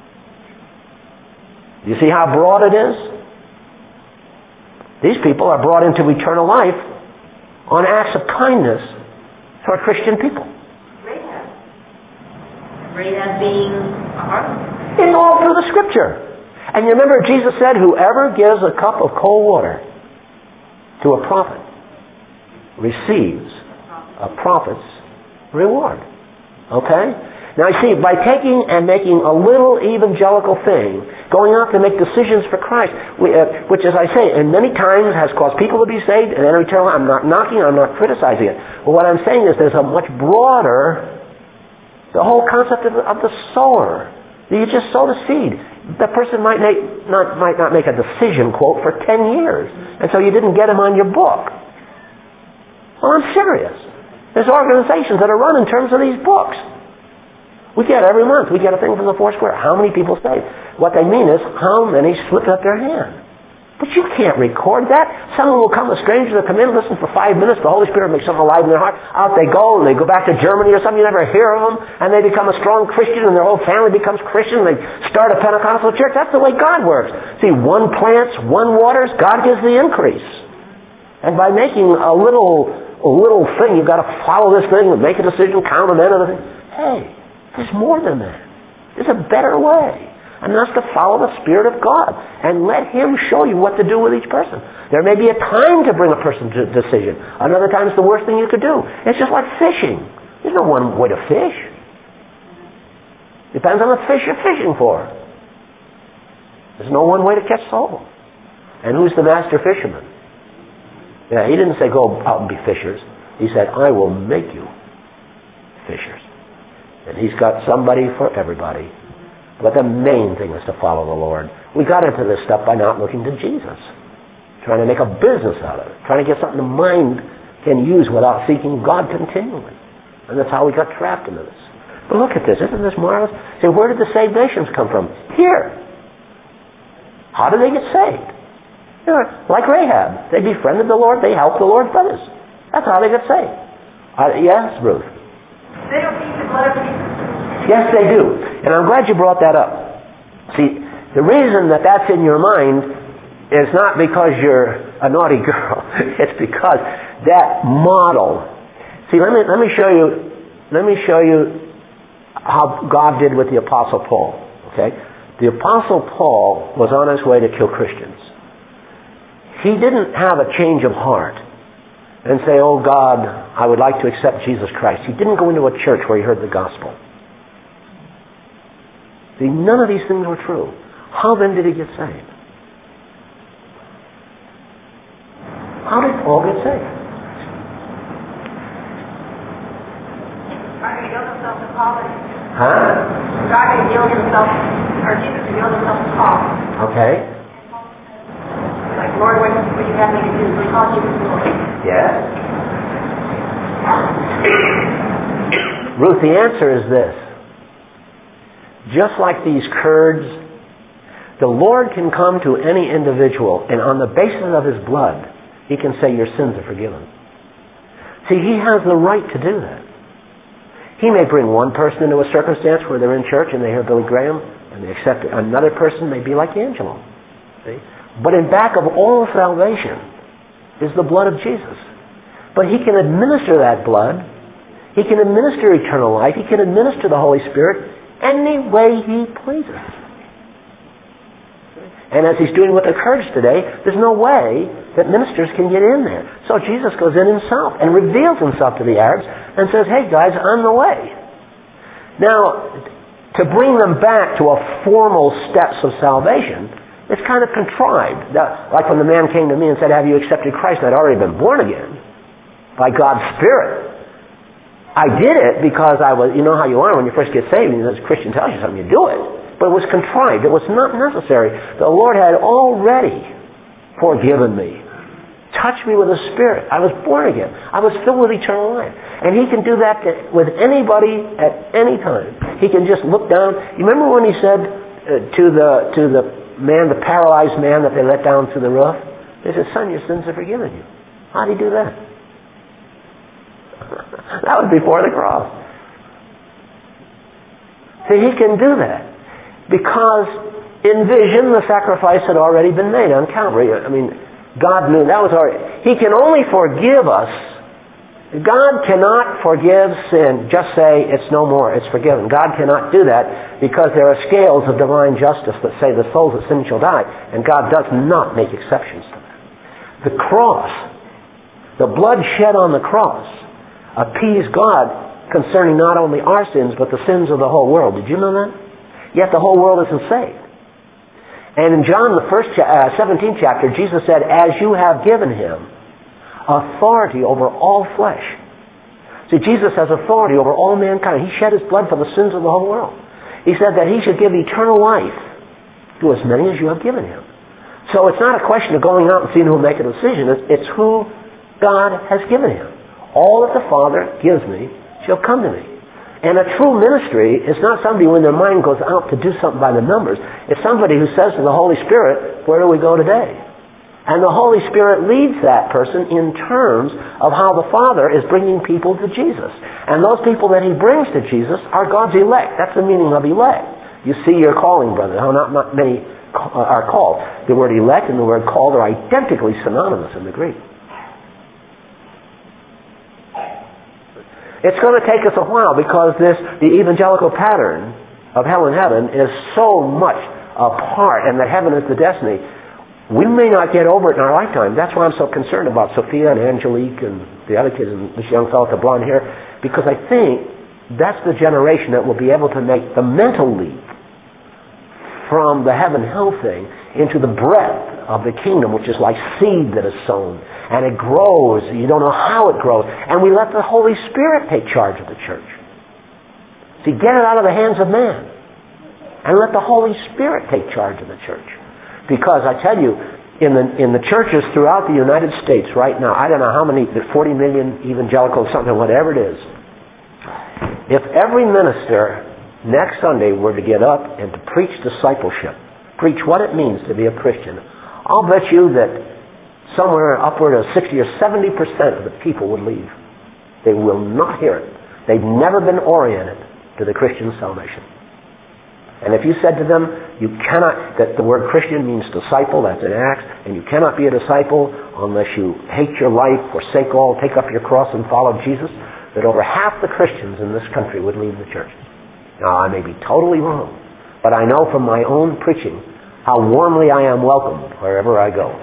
Do you see how broad it is? These people are brought into eternal life on acts of kindness toward Christian people. Rahab. Rahab being a harlot. It's all through the Scripture. And you remember Jesus said, whoever gives a cup of cold water to a prophet receives a prophet's reward. Okay? Now you see, by taking and making a little evangelical thing, going out to make decisions for Christ, we, uh, which as I say, and many times has caused people to be saved and enter eternal life. I'm not knocking, I'm not criticizing it. But what I'm saying is there's a much broader, the whole concept of, of the sower. You just sow the seed. The person might make, not, might not make a decision, quote, for ten years. And so you didn't get him on your book. Well, I'm serious. There's organizations that are run in terms of these books. We get every month, we get a thing from the Foursquare. How many people saved? What they mean is, how many slipped up their hand? But you can't record that. Someone will come, a stranger, they'll come in, listen for five minutes, the Holy Spirit makes something alive in their heart. Out they go, and they go back to Germany or something, you never hear of them, and they become a strong Christian, and their whole family becomes Christian, and they start a Pentecostal church. That's the way God works. See, one plants, one waters, God gives the increase. And by making a little, a little thing, you've got to follow this thing, and make a decision, count them in, and everything. Hey, there's more than that. There's a better way. And that's to follow the Spirit of God and let Him show you what to do with each person. There may be a time to bring a person to a decision. Another time it's the worst thing you could do. It's just like fishing. There's no one way to fish. Depends on the fish you're fishing for. There's no one way to catch souls. And who's the master fisherman? Yeah, he didn't say go out and be fishers. He said, I will make you fishers. And he's got somebody for everybody. But the main thing is to follow the Lord. We got into this stuff by not looking to Jesus. Trying to make a business out of it. Trying to get something the mind can use without seeking God continually. And that's how we got trapped into this. But look at this. Isn't this marvelous? Say, where did the saved nations come from? Here. How did they get saved? You know, like Rahab. They befriended the Lord. They helped the Lord's brothers. That's how they got saved. Uh, yes, Ruth? They don't need the blood of Jesus. Yes, they do. And I'm glad you brought that up. See, the reason that that's in your mind is not because you're a naughty girl. It's because that model. See, let me let me show you let me show you how God did with the Apostle Paul. Okay? The Apostle Paul was on his way to kill Christians. He didn't have a change of heart and say, oh God, I would like to accept Jesus Christ. He didn't go into a church where he heard the gospel. See, none of these things were true. How then did he get saved? How did Paul get saved? God revealed himself to Paul. Huh? God revealed himself, or Jesus revealed himself to Paul. Okay. Like, Lord, what would you have me to do? We call Jesus Lord. Yes. Ruth, the answer is this. Just like these Kurds, the Lord can come to any individual, and on the basis of his blood, he can say your sins are forgiven. See, he has the right to do that. He may bring one person into a circumstance where they're in church and they hear Billy Graham and they accept it. Another person may be like Angelo. See? But in back of all salvation is the blood of Jesus. But he can administer that blood. He can administer eternal life. He can administer the Holy Spirit any way he pleases. And as he's doing with the Kurds today, there's no way that ministers can get in there. So Jesus goes in himself and reveals himself to the Arabs and says, hey guys, I'm the way. Now, to bring them back to a formal steps of salvation, it's kind of contrived. Like when the man came to me and said, have you accepted Christ? And I'd already been born again by God's Spirit. I did it because I was, you know how you are when you first get saved, and the Christian tells you something, you do it. But it was contrived. It was not necessary. The Lord had already forgiven me. Touched me with the Spirit. I was born again. I was filled with eternal life. And he can do that to, with anybody at any time. He can just look down. You remember when he said uh, to the to the man, the paralyzed man that they let down through the roof? They said, son, your sins are forgiven you. How did he do that? That was before the cross. See, he can do that. Because in vision, the sacrifice had already been made on Calvary. I mean, God knew that was already. He can only forgive us. God cannot forgive sin. Just say, it's no more, it's forgiven. God cannot do that because there are scales of divine justice that say the souls that sin shall die. And God does not make exceptions to that. The cross, the blood shed on the cross, appeased God concerning not only our sins, but the sins of the whole world. Did you know that? Yet the whole world isn't saved. And in John, the first uh, seventeenth chapter, Jesus said, as you have given him authority over all flesh. See, Jesus has authority over all mankind. He shed his blood for the sins of the whole world. He said that he should give eternal life to as many as you have given him. So it's not a question of going out and seeing who will make a decision. It's, it's who God has given him. All that the Father gives me shall come to me. And a true ministry is not somebody when their mind goes out to do something by the numbers. It's somebody who says to the Holy Spirit, where do we go today? And the Holy Spirit leads that person in terms of how the Father is bringing people to Jesus. And those people that he brings to Jesus are God's elect. That's the meaning of elect. You see your calling, brother. How not, not many are called. The word elect and the word called are identically synonymous in the Greek. It's going to take us a while because this, the evangelical pattern of hell and heaven is so much a part, and that heaven is the destiny. We may not get over it in our lifetime. That's why I'm so concerned about Sophia and Angelique and the other kids and this young fellow with the blonde hair, because I think that's the generation that will be able to make the mental leap from the heaven-hell thing into the breadth of the kingdom, which is like seed that is sown. And it grows. You don't know how it grows. And we let the Holy Spirit take charge of the church. See, get it out of the hands of man. And let the Holy Spirit take charge of the church. Because I tell you, in the in the churches throughout the United States right now, I don't know how many, forty million evangelicals, something, whatever it is. If every minister next Sunday were to get up and to preach discipleship, preach what it means to be a Christian, I'll bet you that somewhere upward of sixty or seventy percent of the people would leave. They will not hear it. They've never been oriented to the Christian salvation. And if you said to them, you cannot, that the word Christian means disciple, that's in Acts, and you cannot be a disciple unless you hate your life, forsake all, take up your cross and follow Jesus, that over half the Christians in this country would leave the church. Now, I may be totally wrong, but I know from my own preaching how warmly I am welcomed wherever I go.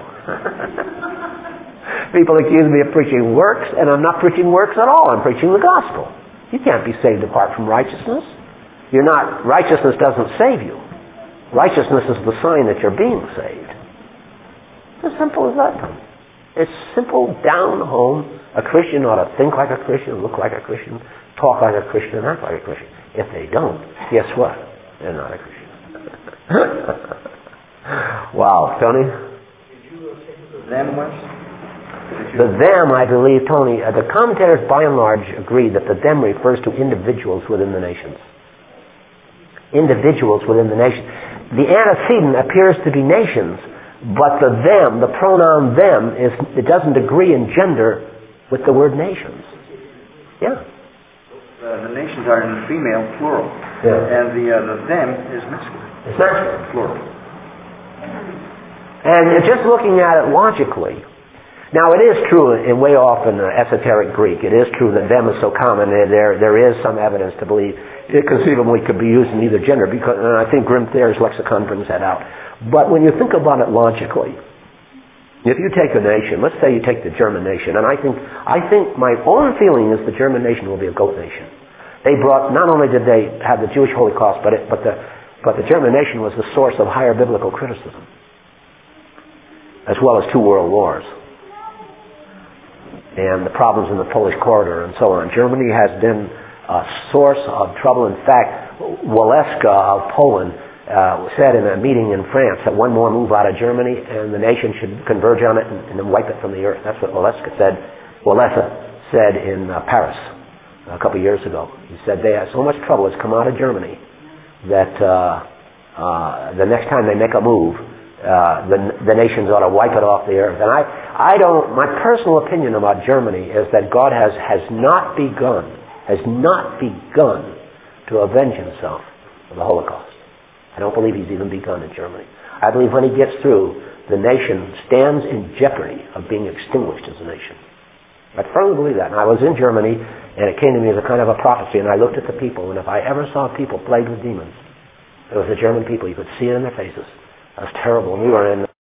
People accuse me of preaching works, and I'm not preaching works at all. I'm preaching the gospel. You can't be saved apart from righteousness. You're not, righteousness doesn't save you. Righteousness is the sign that you're being saved. It's as simple as that. It's simple, down home. A Christian ought to think like a Christian, look like a Christian, talk like a Christian, act like a Christian. If they don't, guess what? They're not a Christian. Wow, Tony? Did you say the them was? The them, I believe, Tony, uh, the commentators by and large agree that the them refers to individuals within the nations. Individuals within the nation. The antecedent appears to be nations, but the them, the pronoun them, is it doesn't agree in gender with the word nations. Yeah. Uh, the nations are in female, plural. Yeah. And the uh, the them is masculine. It's masculine. Plural. And just looking at it logically, now it is true in way off in esoteric Greek. It is true that them is so common. There, there is some evidence to believe it conceivably could be used in either gender, because, and I think Grimm Thayer's lexicon brings that out. But when you think about it logically, if you take a nation, let's say you take the German nation, and I think, I think my own feeling is the German nation will be a goat nation. They brought, not only did they have the Jewish Holocaust, but it, but the, but the German nation was the source of higher biblical criticism, as well as two world wars, and the problems in the Polish corridor and so on. Germany has been a source of trouble. In fact, Waleska of Poland uh, said in a meeting in France that one more move out of Germany and the nation should converge on it and, and then wipe it from the earth. That's what Waleska said. Walesa said in uh, Paris a couple of years ago. He said they have so much trouble has come out of Germany that uh, uh, the next time they make a move, uh, the, the nations ought to wipe it off the earth. And I, I don't. My personal opinion about Germany is that God has has not begun. has not begun to avenge himself of the Holocaust. I don't believe he's even begun in Germany. I believe when he gets through, the nation stands in jeopardy of being extinguished as a nation. I firmly believe that. And I was in Germany, and it came to me as a kind of a prophecy, and I looked at the people, and if I ever saw people plagued with demons, it was the German people. You could see it in their faces. That was terrible. And we were in